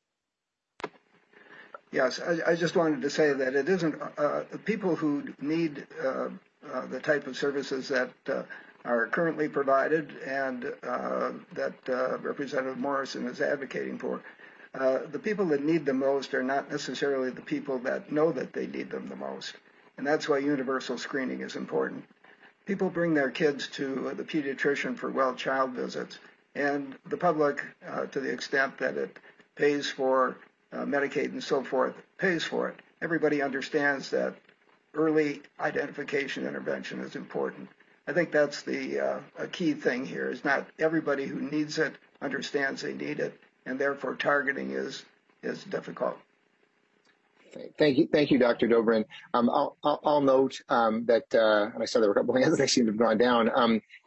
Yes, I just wanted to say that it isn't people who need the type of services that are currently provided and that Representative Morrison is advocating for. The people that need them most are not necessarily the people that know that they need them the most. And that's why universal screening is important. People bring their kids to the pediatrician for well child visits, and the public, to the extent that it pays for Medicaid and so forth, pays for it. Everybody understands that early identification intervention is important. I think that's a key thing here, is not everybody who needs it understands they need it, and therefore targeting is difficult. Thank you, Dr. Dobrin. I'll note that, and I saw there were a couple of hands that seem to have gone down.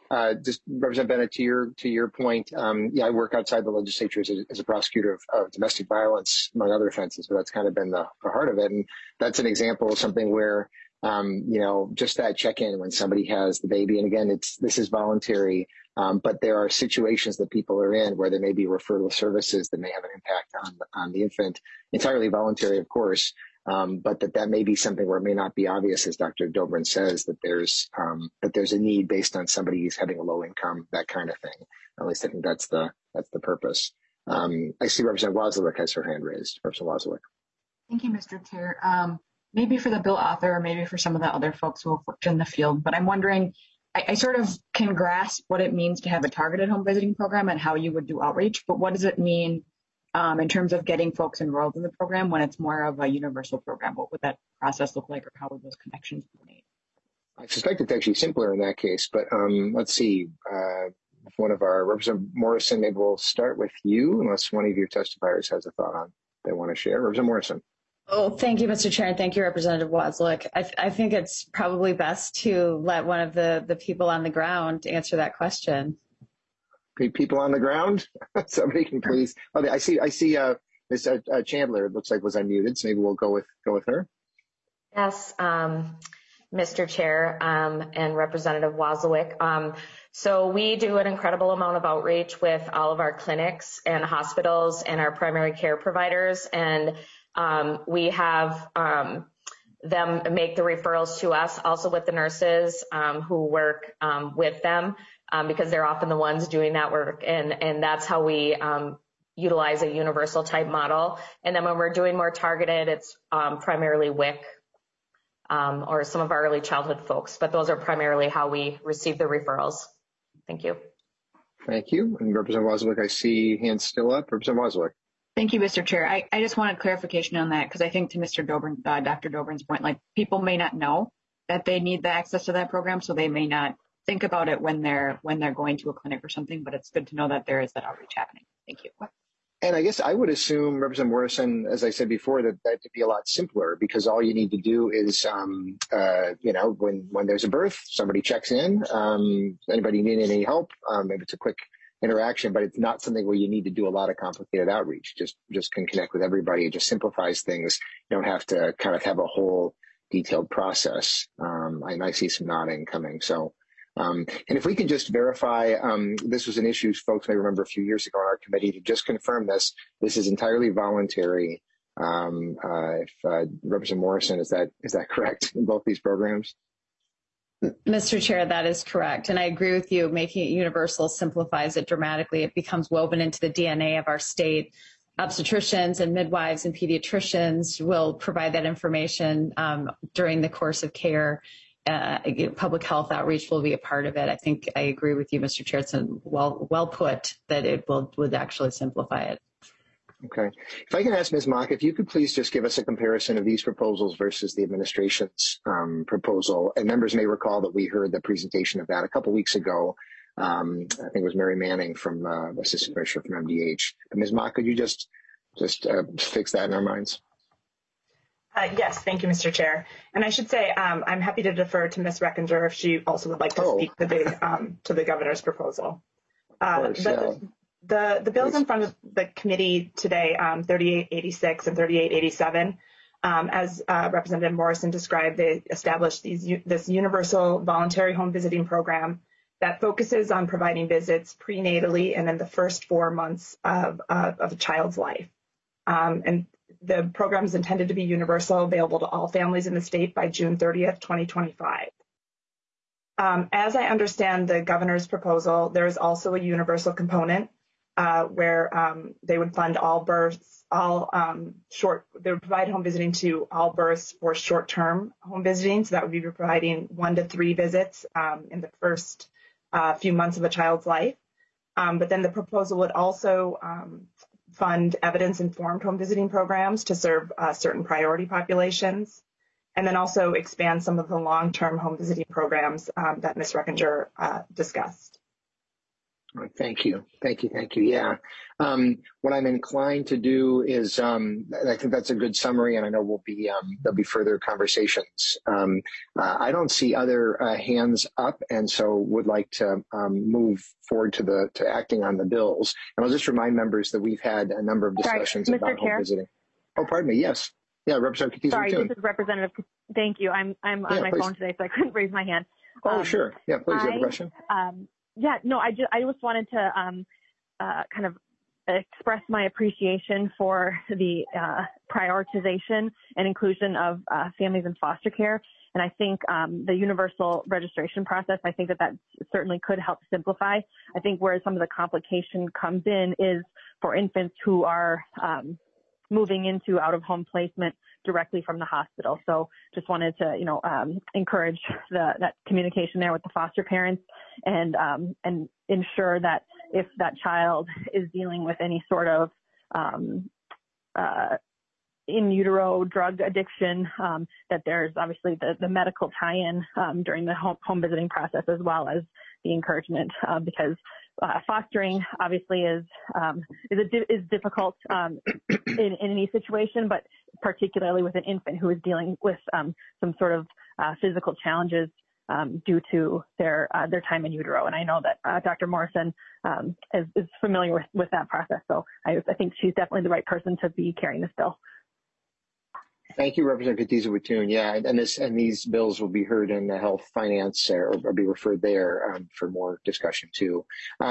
just Representative Bennett, to your point, I work outside the legislature as a prosecutor of domestic violence, among other offenses, so that's kind of been the heart of it. And that's an example of something where, just that check-in when somebody has the baby. And again, this is voluntary, but there are situations that people are in where there may be referral services that may have an impact on the infant, entirely voluntary, of course. But that may be something where it may not be obvious, as Dr. Dobrin says, that there's a need based on somebody who's having a low income, that kind of thing. At least I think that's the purpose. I see Representative Wozniak has her hand raised. Representative Wozniak. Thank you, Mr. Chair. Maybe for the bill author, or maybe for some of the other folks who have worked in the field, but I'm wondering, I sort of can grasp what it means to have a targeted home visiting program and how you would do outreach, but what does it mean in terms of getting folks enrolled in the program when it's more of a universal program? What would that process look like, or how would those connections be made? I suspect it's actually simpler in that case, but let's see. One of our Representative Morrison, maybe we'll start with you, unless one of your testifiers has a thought on they want to share. Representative Morrison. Oh, thank you, Mr. Chair, and thank you, Representative Wozniak. I think it's probably best to let one of the people on the ground answer that question. People on the ground? Somebody can please. Oh, I see. Ms. Chandler. It looks like was unmuted, so maybe we'll go with her. Yes, Mr. Chair and Representative Wozniak. So we do an incredible amount of outreach with all of our clinics and hospitals and our primary care providers, and we have them make the referrals to us, also with the nurses who work with them. Because they're often the ones doing that work, and that's how we utilize a universal type model. And then when we're doing more targeted, it's primarily WIC or some of our early childhood folks, but those are primarily how we receive the referrals. Thank you. Thank you. And Representative Wozniak, I see hands still up. Representative Wozniak. Thank you, Mr. Chair. I just wanted clarification on that, because I think to Mr. Dobrin, Dr. Dobrin's point, like, people may not know that they need the access to that program, so they may not think about it when they're going to a clinic or something, but it's good to know that there is that outreach happening. Thank you. And I guess I would assume, Representative Morrison, as I said before, that would be a lot simpler, because all you need to do is, when there's a birth, somebody checks in. Anybody need any help? Maybe it's a quick interaction, but it's not something where you need to do a lot of complicated outreach. Just can connect with everybody. It just simplifies things. You don't have to kind of have a whole detailed process. And I see some nodding coming. So. And if we can just verify, this was an issue folks may remember a few years ago on our committee, to just confirm this is entirely voluntary. If Representative Morrison, is that correct in both these programs? Mr. Chair, that is correct. And I agree with you. Making it universal simplifies it dramatically. It becomes woven into the DNA of our state. Obstetricians and midwives and pediatricians will provide that information during the course of care. Public health outreach will be a part of it. I think I agree with you, Mr. Chair. It's well put that it would actually simplify it. Okay. If I can ask Ms. Mock, if you could please just give us a comparison of these proposals versus the administration's proposal. And members may recall that we heard the presentation of that a couple weeks ago. I think it was Mary Manning from Assistant Commissioner from MDH. But Ms. Mock, could you just fix that in our minds? Yes, thank you, Mr. Chair. And I should say I'm happy to defer to Ms. Reckinger if she also would like to speak to the governor's proposal. The bills in front of the committee today, 3886 and 3887, as Representative Morrison described, they established this universal voluntary home visiting program that focuses on providing visits prenatally and in the first 4 months of a child's life. And the program is intended to be universal, available to all families in the state by June 30th, 2025. As I understand the governor's proposal, there is also a universal component where they would fund all births, they would provide home visiting to all births for short-term home visiting. So that would be providing 1 to 3 visits in the first few months of a child's life. But then the proposal would also fund evidence-informed home visiting programs to serve certain priority populations, and then also expand some of the long-term home visiting programs that Ms. Reckinger discussed. Thank you. Yeah. What I'm inclined to do is, I think that's a good summary, and I know there'll be further conversations. I don't see other hands up, and so would like to move forward to acting on the bills. And I'll just remind members that we've had a number of discussions about home visiting. Oh, pardon me. Yes. Yeah, Representative Katiza. Sorry, this is Representative. Thank you. I'm on my phone today, so I couldn't raise my hand. Oh, sure. Yeah, please. You have a question? I just wanted to kind of express my appreciation for the prioritization and inclusion of families in foster care. And I think the universal registration process, I think that certainly could help simplify. I think where some of the complication comes in is for infants who are moving into out-of-home placement directly from the hospital. So just wanted to, encourage that communication there with the foster parents and ensure that if that child is dealing with any sort of in utero drug addiction, that there's obviously the medical tie-in during the home visiting process, as well as the encouragement, because fostering obviously is difficult in any situation, but particularly with an infant who is dealing with some sort of physical challenges due to their time in utero. And I know that Dr. Morrison is familiar with that process. So I think she's definitely the right person to be carrying this bill. Thank you, Representative Katiza-Wattoon. Yeah, and these bills will be heard in the Health Finance or be referred there for more discussion too.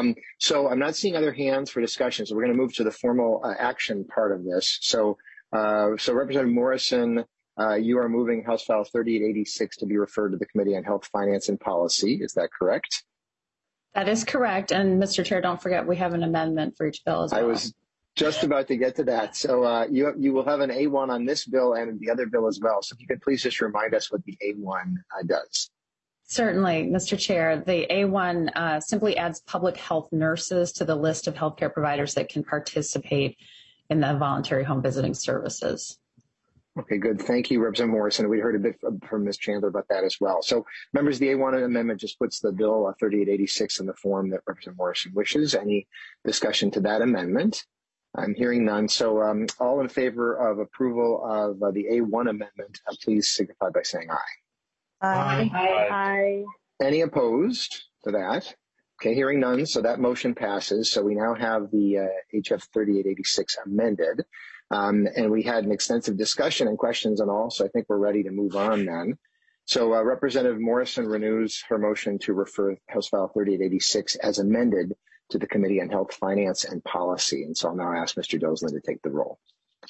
So I'm not seeing other hands for discussion. So we're going to move to the formal action part of this. So Representative Morrison, you are moving House File 3886 to be referred to the Committee on Health, Finance, and Policy. Is that correct? That is correct. And Mr. Chair, don't forget we have an amendment for each bill as well. I was just about to get to that. So you will have an A1 on this bill and the other bill as well. So if you could please just remind us what the A1 does. Certainly, Mr. Chair. The A1 simply adds public health nurses to the list of healthcare providers that can participate in the voluntary home visiting services. Okay, good. Thank you, Representative Morrison. We heard a bit from Ms. Chandler about that as well. So members, the A1 amendment just puts the bill 3886 in the form that Representative Morrison wishes. Any discussion to that amendment? I'm hearing none. So all in favor of approval of the A1 amendment, please signify by saying aye. Aye. Aye. Any opposed to that? Okay, hearing none. So that motion passes. So we now have the HF 3886 amended. And we had an extensive discussion and questions and all. So I think we're ready to move on then. So Representative Morrison renews her motion to refer House File 3886 as amended to the Committee on Health, Finance, and Policy. And so I'll now ask Mr. Doslin to take the roll.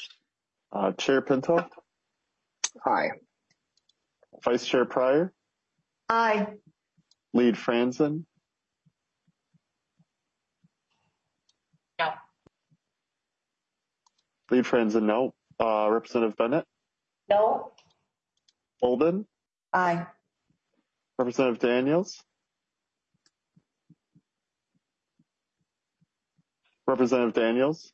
Chair Pinto? Aye. Vice Chair Pryor? Aye. Lead Franzen? No. Lead Franzen, no. Representative Bennett? No. Holden? Aye. Representative Daniels? Representative Daniels?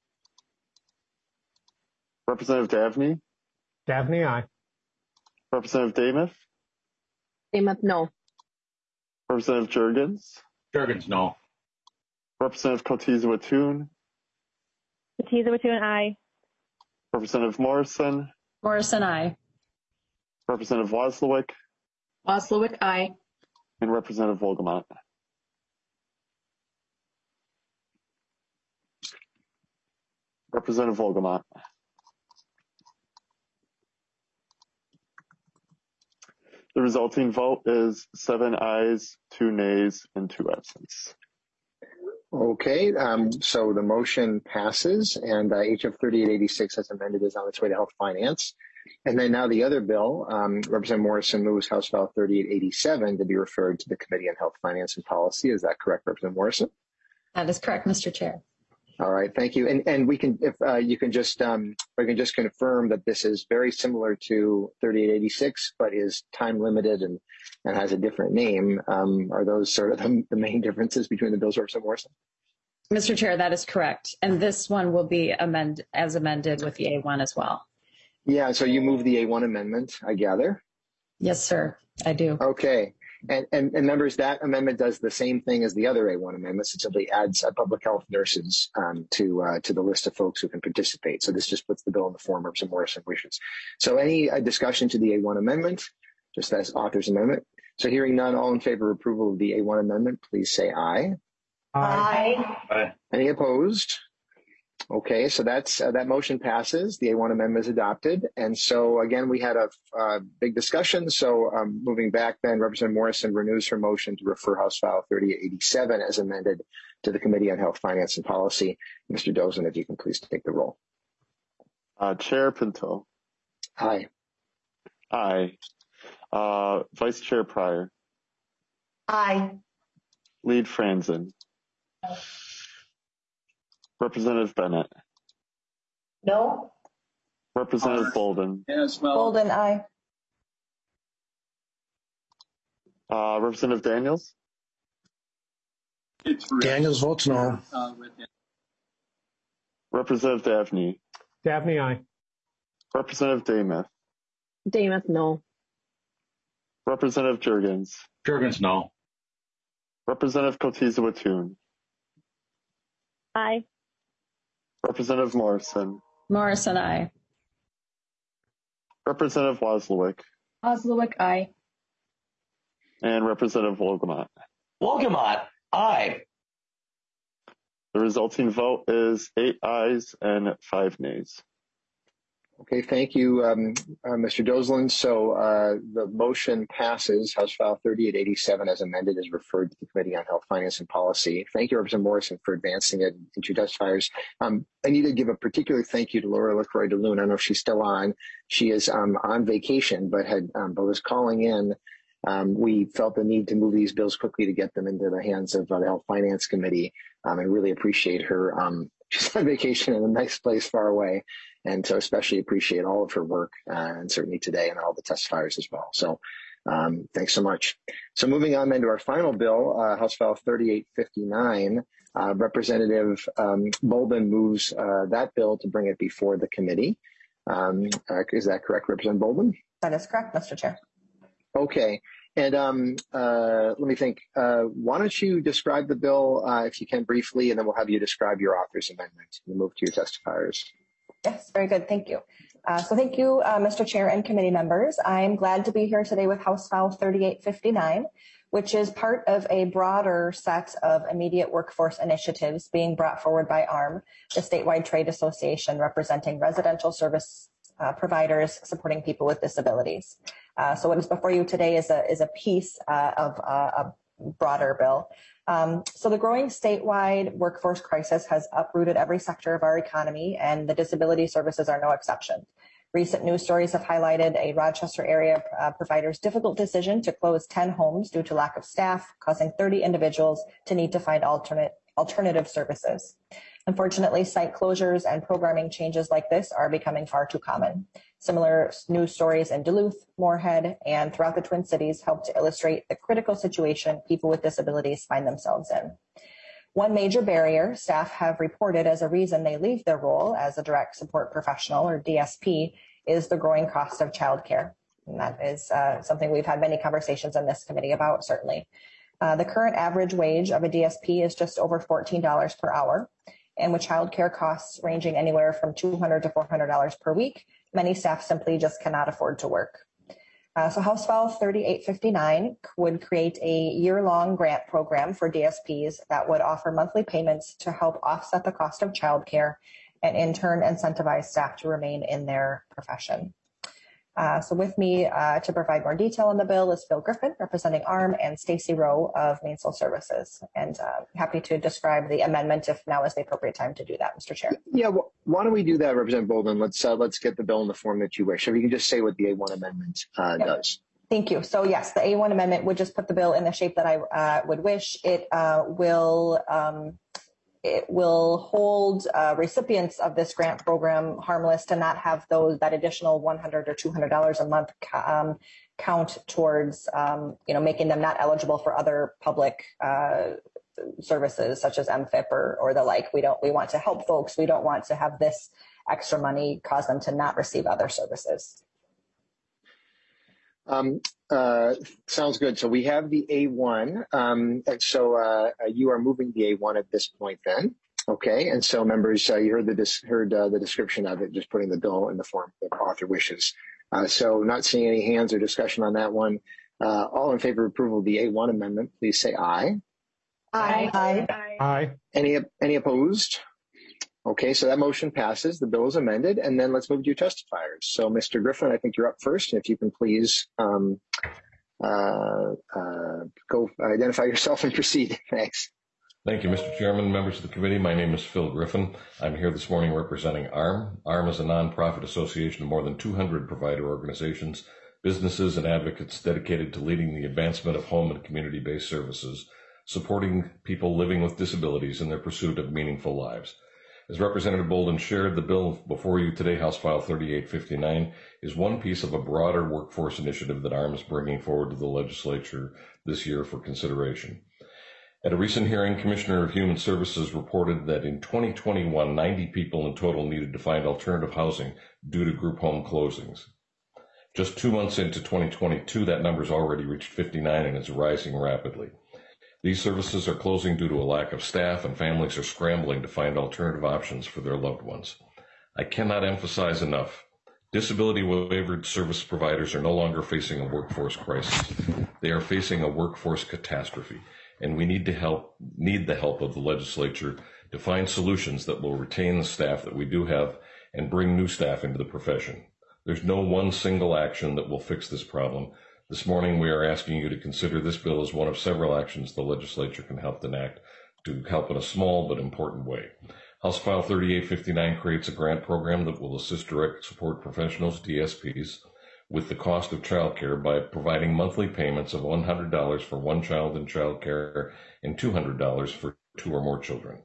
Representative Davnie? Davnie, aye. Representative Demuth? Demuth, no. Representative Jurgens? Jurgens, no. Representative Katiza-Wattoon? Katiza-Wattoon, aye. Representative Morrison? Morrison, aye. Representative Wozlowick? Wozlowick, aye. And Representative Wolgamott? Representative Wolgamott. The resulting vote is 7 ayes, 2 nays, and 2 absent. Okay, so the motion passes, and HF 3886 as amended is on its way to Health Finance. And then now the other bill, Representative Morrison moves House File 3887 to be referred to the Committee on Health, Finance, and Policy. Is that correct, Representative Morrison? That is correct, Mr. Chair. All right, thank you. And we can, if you can just, we can just confirm that this is very similar to 3886, but is time limited and has a different name. Are those sort of the main differences between the bills, Representative Morrison? Mr. Chair, that is correct. And this one will be as amended with the A1 as well. Yeah, so you move the A1 amendment, I gather? Yes, sir, I do. Okay. And members, that amendment does the same thing as the other A1 amendments. It simply adds public health nurses to the list of folks who can participate. So this just puts the bill in the form of some Morrison wishes. So any discussion to the A1 amendment, just as author's amendment? So hearing none, all in favor of approval of the A1 amendment, please say aye. Aye. Aye. Any opposed? Okay, so that motion passes. The A1 amendment is adopted. And so again, we had a big discussion. So moving back then, Representative Morrison renews her motion to refer House File 3887 as amended to the Committee on Health, Finance, and Policy. Mr. Dozlin, if you can please take the roll. Chair Pinto. Aye. Aye. Vice Chair Pryor. Aye. Lead Franzen. Representative Bennett. No. Representative Bolden. Yes, well. Bolden, aye. Representative Daniels. Daniels votes no. Representative Dabney. Dabney, aye. Representative Demuth. Demuth, no. Representative Jurgens. Jurgens, no. Representative Cotiza-Wattoon. Aye. Representative Morrison. Morrison, aye. Representative Wozlowick. Wozlowick, aye. And Representative Wolgamott. Wolgamott, aye. The resulting vote is 8 ayes and 5 nays. Okay, thank you, Mr. Dozlin. So the motion passes. House File 3887 as amended is referred to the Committee on Health, Finance, and Policy. Thank you, Representative Morrison, for advancing it and to testifiers. I need to give a particular thank you to Laura LaCroix DeLune. I don't know if she's still on. She is on vacation, but was calling in. We felt the need to move these bills quickly to get them into the hands of the Health Finance Committee. I really appreciate her. She's on vacation in a nice place far away. And so especially appreciate all of her work and certainly today and all the testifiers as well. So thanks so much. So moving on then to our final bill, House File 3859, Representative Bolden moves that bill to bring it before the committee. Is that correct, Representative Bolden? That is correct, Mr. Chair. Okay. And let me think. Why don't you describe the bill, if you can, briefly, and then we'll have you describe your author's amendment. We'll move to your testifiers. Yes, very good. Thank you. So thank you, Mr. Chair and committee members. I'm glad to be here today with House File 3859, which is part of a broader set of immediate workforce initiatives being brought forward by ARM, the statewide trade association representing residential service providers supporting people with disabilities. So what is before you today is a piece of a broader bill. So the growing statewide workforce crisis has uprooted every sector of our economy, and the disability services are no exception. Recent news stories have highlighted a Rochester area provider's difficult decision to close 10 homes due to lack of staff, causing 30 individuals to need to find alternative services. Unfortunately, site closures and programming changes like this are becoming far too common. Similar news stories in Duluth, Moorhead, and throughout the Twin Cities help to illustrate the critical situation people with disabilities find themselves in. One major barrier staff have reported as a reason they leave their role as a direct support professional, or DSP, is the growing cost of childcare. And that is something we've had many conversations in this committee about, certainly. The current average wage of a DSP is just over $14 per hour. And with childcare costs ranging anywhere from $200 to $400 per week, many staff simply just cannot afford to work. So House File 3859 would create a year-long grant program for DSPs that would offer monthly payments to help offset the cost of childcare and in turn incentivize staff to remain in their profession. So with me to provide more detail on the bill is Phil Griffin, representing ARM, and Stacy Rowe of Mainsail Services. And happy to describe the amendment if now is the appropriate time to do that, Mr. Chair. Yeah, well, why don't we do that, Representative Bolden? Let's get the bill in the form that you wish. If you can just say what the A1 amendment does. Thank you. So yes, the A1 amendment would just put the bill in the shape that I would wish. It will hold recipients of this grant program harmless to not have that additional $100 or $200 a month count towards making them not eligible for other public services such as MFIP or the like. We want to help folks. We don't want to have this extra money cause them to not receive other services. Sounds good. So we have the A1, and so you are moving the A1 at this point then. Okay, and so members, you heard the description of it, just putting the bill in the form that author wishes. So not seeing any hands or discussion on that one. All in favor of approval of the A1 amendment, please say aye. Aye. Aye. Aye. Any opposed? Okay, so that motion passes. The bill is amended, and then let's move to your testifiers. So, Mr. Griffin, I think you're up first, and if you can please go identify yourself and proceed. Thanks. Thank you, Mr. Chairman, members of the committee. My name is Phil Griffin. I'm here this morning representing ARM. ARM is a nonprofit association of more than 200 provider organizations, businesses, and advocates dedicated to leading the advancement of home and community-based services, supporting people living with disabilities in their pursuit of meaningful lives. As Representative Bolden shared, the bill before you today, House File 3859, is one piece of a broader workforce initiative that ARM is bringing forward to the legislature this year for consideration. At a recent hearing, Commissioner of Human Services reported that in 2021, 90 people in total needed to find alternative housing due to group home closings. Just 2 months into 2022, that number's already reached 59 and is rising rapidly. These services are closing due to a lack of staff, and families are scrambling to find alternative options for their loved ones. I cannot emphasize enough, disability-waivered service providers are no longer facing a workforce crisis. They are facing a workforce catastrophe, and we need the help of the legislature to find solutions that will retain the staff that we do have and bring new staff into the profession. There's no one single action that will fix this problem. This morning, we are asking you to consider this bill as one of several actions the legislature can help enact to help in a small but important way. House File 3859 creates a grant program that will assist direct support professionals, DSPs, with the cost of childcare by providing monthly payments of $100 for one child in childcare and $200 for 2 or more children.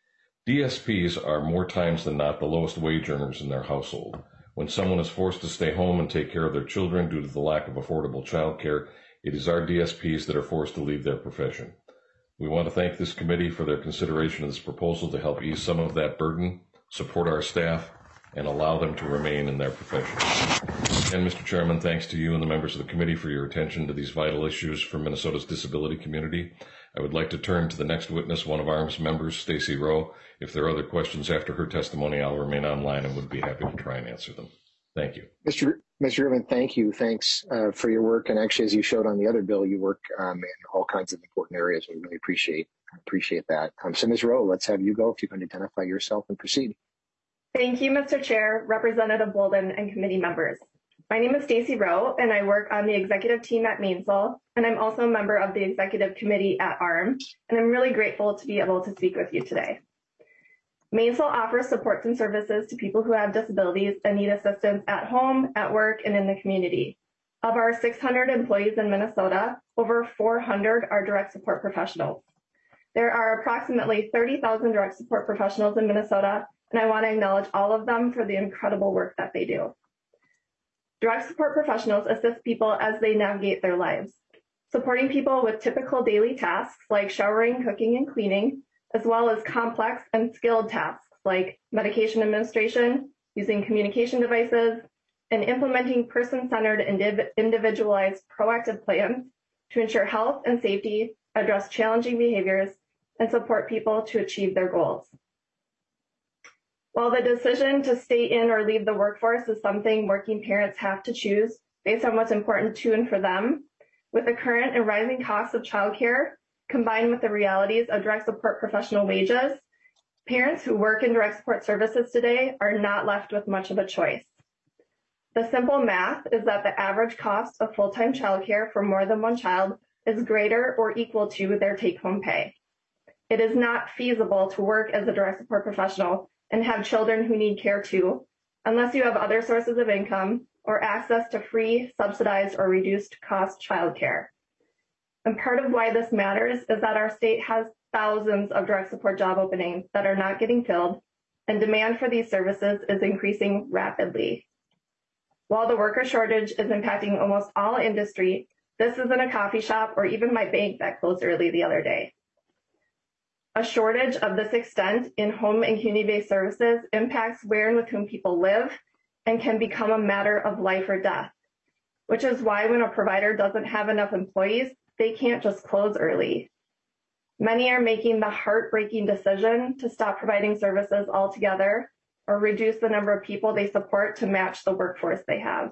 DSPs are more times than not the lowest wage earners in their household. When someone is forced to stay home and take care of their children due to the lack of affordable childcare, it is our DSPs that are forced to leave their profession. We want to thank this committee for their consideration of this proposal to help ease some of that burden, support our staff, and allow them to remain in their profession. And Mr. Chairman, thanks to you and the members of the committee for your attention to these vital issues for Minnesota's disability community. I would like to turn to the next witness, one of ARM's members, Stacy Rowe. If there are other questions after her testimony, I'll remain online and would be happy to try and answer them. Thank you. Mr. Griffin, thank you. Thanks for your work. And actually, as you showed on the other bill, you work in all kinds of important areas. We really appreciate that. So Ms. Rowe, let's have you go if you can identify yourself and proceed. Thank you, Mr. Chair, Representative Bolden, and committee members. My name is Stacy Rowe, and I work on the executive team at Mainsail, and I'm also a member of the executive committee at ARM, and I'm really grateful to be able to speak with you today. Mainsail offers supports and services to people who have disabilities and need assistance at home, at work, and in the community. Of our 600 employees in Minnesota, over 400 are direct support professionals. There are approximately 30,000 direct support professionals in Minnesota, and I want to acknowledge all of them for the incredible work that they do. Direct support professionals assist people as they navigate their lives, supporting people with typical daily tasks like showering, cooking, and cleaning, as well as complex and skilled tasks like medication administration, using communication devices, and implementing person-centered and individualized proactive plans to ensure health and safety, address challenging behaviors, and support people to achieve their goals. While the decision to stay in or leave the workforce is something working parents have to choose based on what's important to and for them, with the current and rising costs of childcare, combined with the realities of direct support professional wages, parents who work in direct support services today are not left with much of a choice. The simple math is that the average cost of full-time childcare for more than one child is greater or equal to their take-home pay. It is not feasible to work as a direct support professional and have children who need care too, unless you have other sources of income or access to free, subsidized, or reduced cost childcare. And part of why this matters is that our state has thousands of direct support job openings that are not getting filled, and demand for these services is increasing rapidly. While the worker shortage is impacting almost all industry, this isn't a coffee shop or even my bank that closed early the other day. A shortage of this extent in home and community-based services impacts where and with whom people live and can become a matter of life or death. which is why when a provider doesn't have enough employees, they can't just close early. Many are making the heartbreaking decision to stop providing services altogether or reduce the number of people they support to match the workforce they have.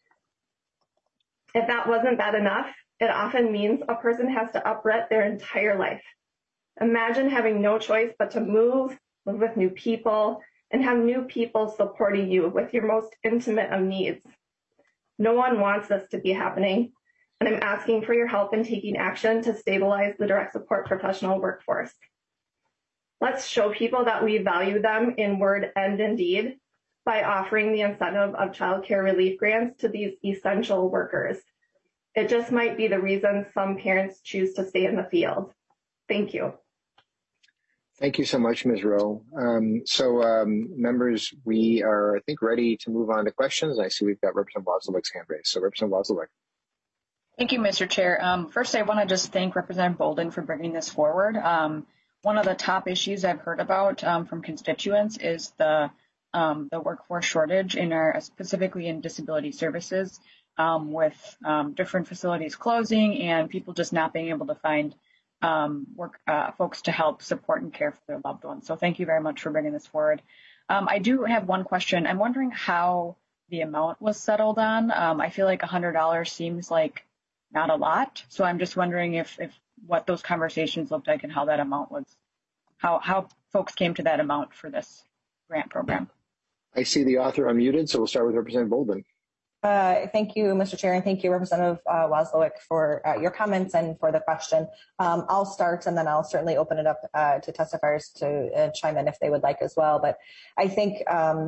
If that wasn't bad enough, it often means a person has to uproot their entire life. Imagine having no choice but to move with new people, and have new people supporting you with your most intimate of needs. No one wants this to be happening, and I'm asking for your help in taking action to stabilize the direct support professional workforce. Let's show people that we value them in word and in deed by offering the incentive of child care relief grants to these essential workers. It just might be the reason some parents choose to stay in the field. Thank you. Thank you so much, Ms. Rowe. Members, we are, I think, ready to move on to questions. I see we've got Representative Wozniak's hand raised. So Representative Wozniak. Thank you, Mr. Chair. First, I want to just thank Representative Bolden for bringing this forward. One of the top issues I've heard about from constituents is the workforce shortage in specifically in disability services, with different facilities closing and people just not being able to find folks to help support and care for their loved ones. So thank you very much for bringing this forward. I do have one question. I'm wondering how the amount was settled on. I feel like $100 seems like not a lot. So I'm just wondering if what those conversations looked like and how that amount was, how folks came to that amount for this grant program. I see the author unmuted, so we'll start with Representative Bolden. Thank you, Mr. Chair, and thank you, Representative Wozniak, for your comments and for the question. I'll start, and then I'll certainly open it up to testifiers to chime in if they would like as well. But I think,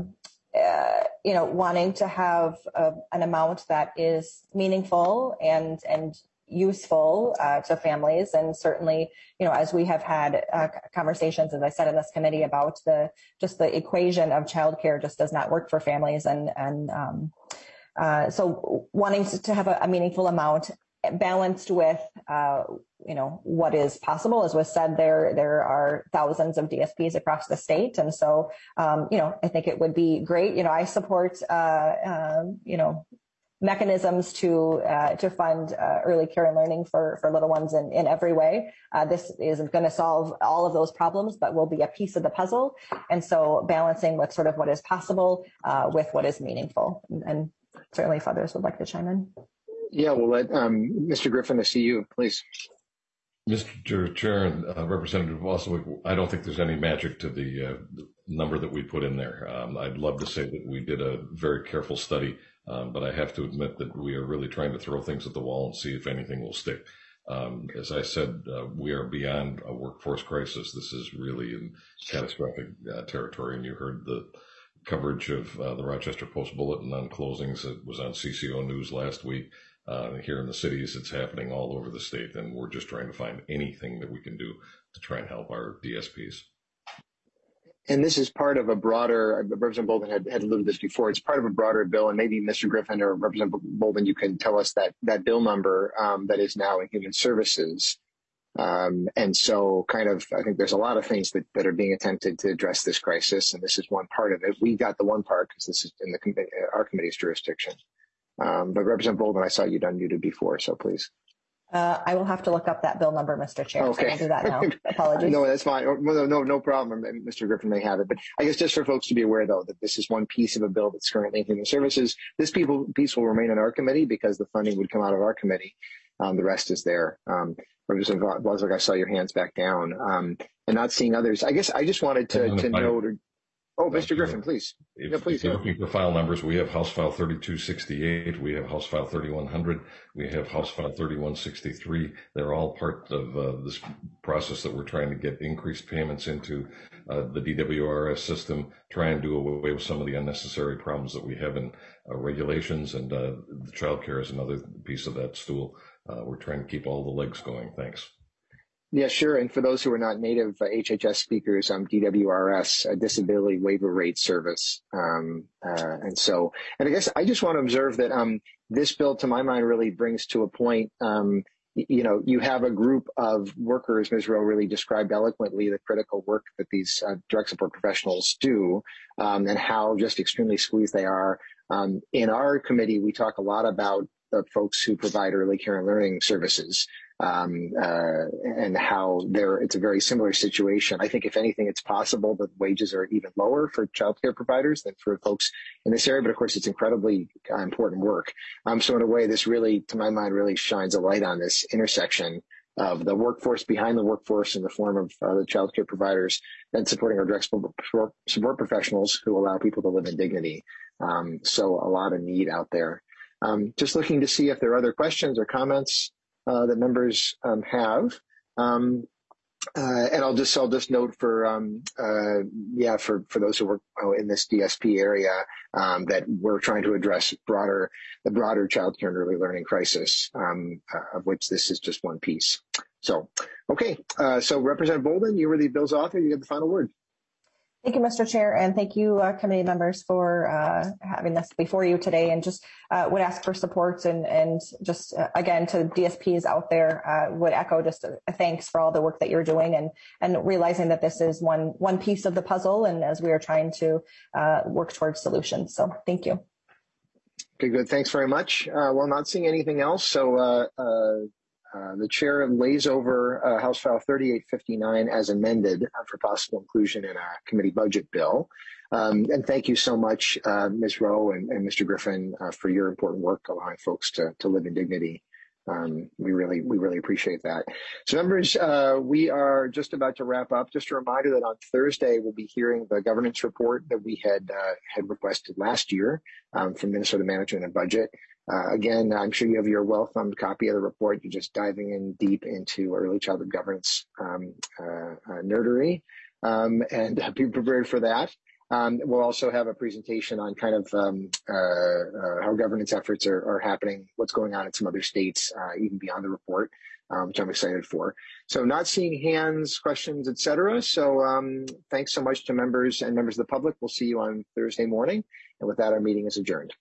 wanting to have an amount that is meaningful and useful to families, and certainly, as we have had conversations, as I said in this committee, about the equation of childcare just does not work for families, so wanting to have a meaningful amount balanced with, what is possible. As was said, there are thousands of DSPs across the state. And so, I think it would be great. I support, mechanisms to fund early care and learning for little ones in every way. This isn't going to solve all of those problems, but will be a piece of the puzzle. And so balancing with sort of what is possible with what is meaningful. And certainly if others would like to chime in. Yeah, we'll let Mr. Griffin, I see you, please. Mr. Chair and Representative Wozniak, I don't think there's any magic to the number that we put in there. I'd love to say that we did a very careful study, but I have to admit that we are really trying to throw things at the wall and see if anything will stick. As I said, we are beyond a workforce crisis. This is really in catastrophic territory, and you heard the coverage of the Rochester Post Bulletin on closings. It was on CCO News last week. Here in the cities, it's happening all over the state, and we're just trying to find anything that we can do to try and help our DSPs. And this is part of a broader, Representative Bolden had alluded to this before, it's part of a broader bill, and maybe Mr. Griffin or Representative Bolden, you can tell us that bill number that is now in Human Services. And so I think there's a lot of things that are being attempted to address this crisis, and this is one part of it. We got the one part because this is in our committee's jurisdiction. But Representative Bolden, I saw you'd unmuted before, so please. I will have to look up that bill number, Mr. Chair. Okay. So I'll do that now. Apologies. No, that's fine. No problem. Mr. Griffin may have it. But I guess just for folks to be aware, though, that this is one piece of a bill that's currently in Human Services. This piece will remain in our committee because the funding would come out of our committee. The rest is there. Representative Wozniak, I saw your hands back down. And not seeing others. I guess I just wanted to note. Oh, Mr. Griffin, please. If you're looking for file numbers, we have House File 3268, we have House File 3100, we have House File 3163. They're all part of this process that we're trying to get increased payments into the DWRS system, try and do away with some of the unnecessary problems that we have in regulations, and the child care is another piece of that stool. We're trying to keep all the legs going. Thanks. Yeah, sure. And for those who are not native HHS speakers, DWRS, Disability Waiver Rate Service. And I guess I just want to observe that this bill, to my mind, really brings to a point, you have a group of workers, Ms. Rowe really described eloquently the critical work that these direct support professionals do, and how just extremely squeezed they are. In our committee, we talk a lot about the folks who provide early care and learning services, and how it's a very similar situation. I think if anything, it's possible that wages are even lower for childcare providers than for folks in this area, but of course it's incredibly important work. So in a way, this really, to my mind, really shines a light on this intersection of the workforce behind the workforce in the form of the childcare providers and supporting our direct support professionals who allow people to live in dignity. So a lot of need out there. Just looking to see if there are other questions or comments that members have. And I'll just note for those who work in this DSP area that we're trying to address the broader child care and early learning crisis, of which this is just one piece. So, okay. So Representative Bolden, you were the bill's author. You have the final word. Thank you, Mr. Chair, and thank you, committee members, for having this before you today. And just would ask for support and just again to DSPs out there, would echo just a thanks for all the work that you're doing and realizing that this is one piece of the puzzle, and as we are trying to work towards solutions. So thank you. Okay, good. Thanks very much. Well, not seeing anything else, so the chair lays over House File 3859 as amended for possible inclusion in a committee budget bill. And thank you so much, Ms. Rowe and Mr. Griffin, for your important work allowing folks to live in dignity. We really appreciate that. So members, we are just about to wrap up. Just a reminder that on Thursday, we'll be hearing the governance report that we had requested last year from Minnesota Management and Budget. Again, I'm sure you have your well-thumbed copy of the report. You're just diving in deep into early childhood governance nerdery, and be prepared for that. We'll also have a presentation on kind of how governance efforts are happening, what's going on in some other states, even beyond the report, which I'm excited for. So not seeing hands, questions, et cetera. So thanks so much to members and members of the public. We'll see you on Thursday morning. And with that, our meeting is adjourned.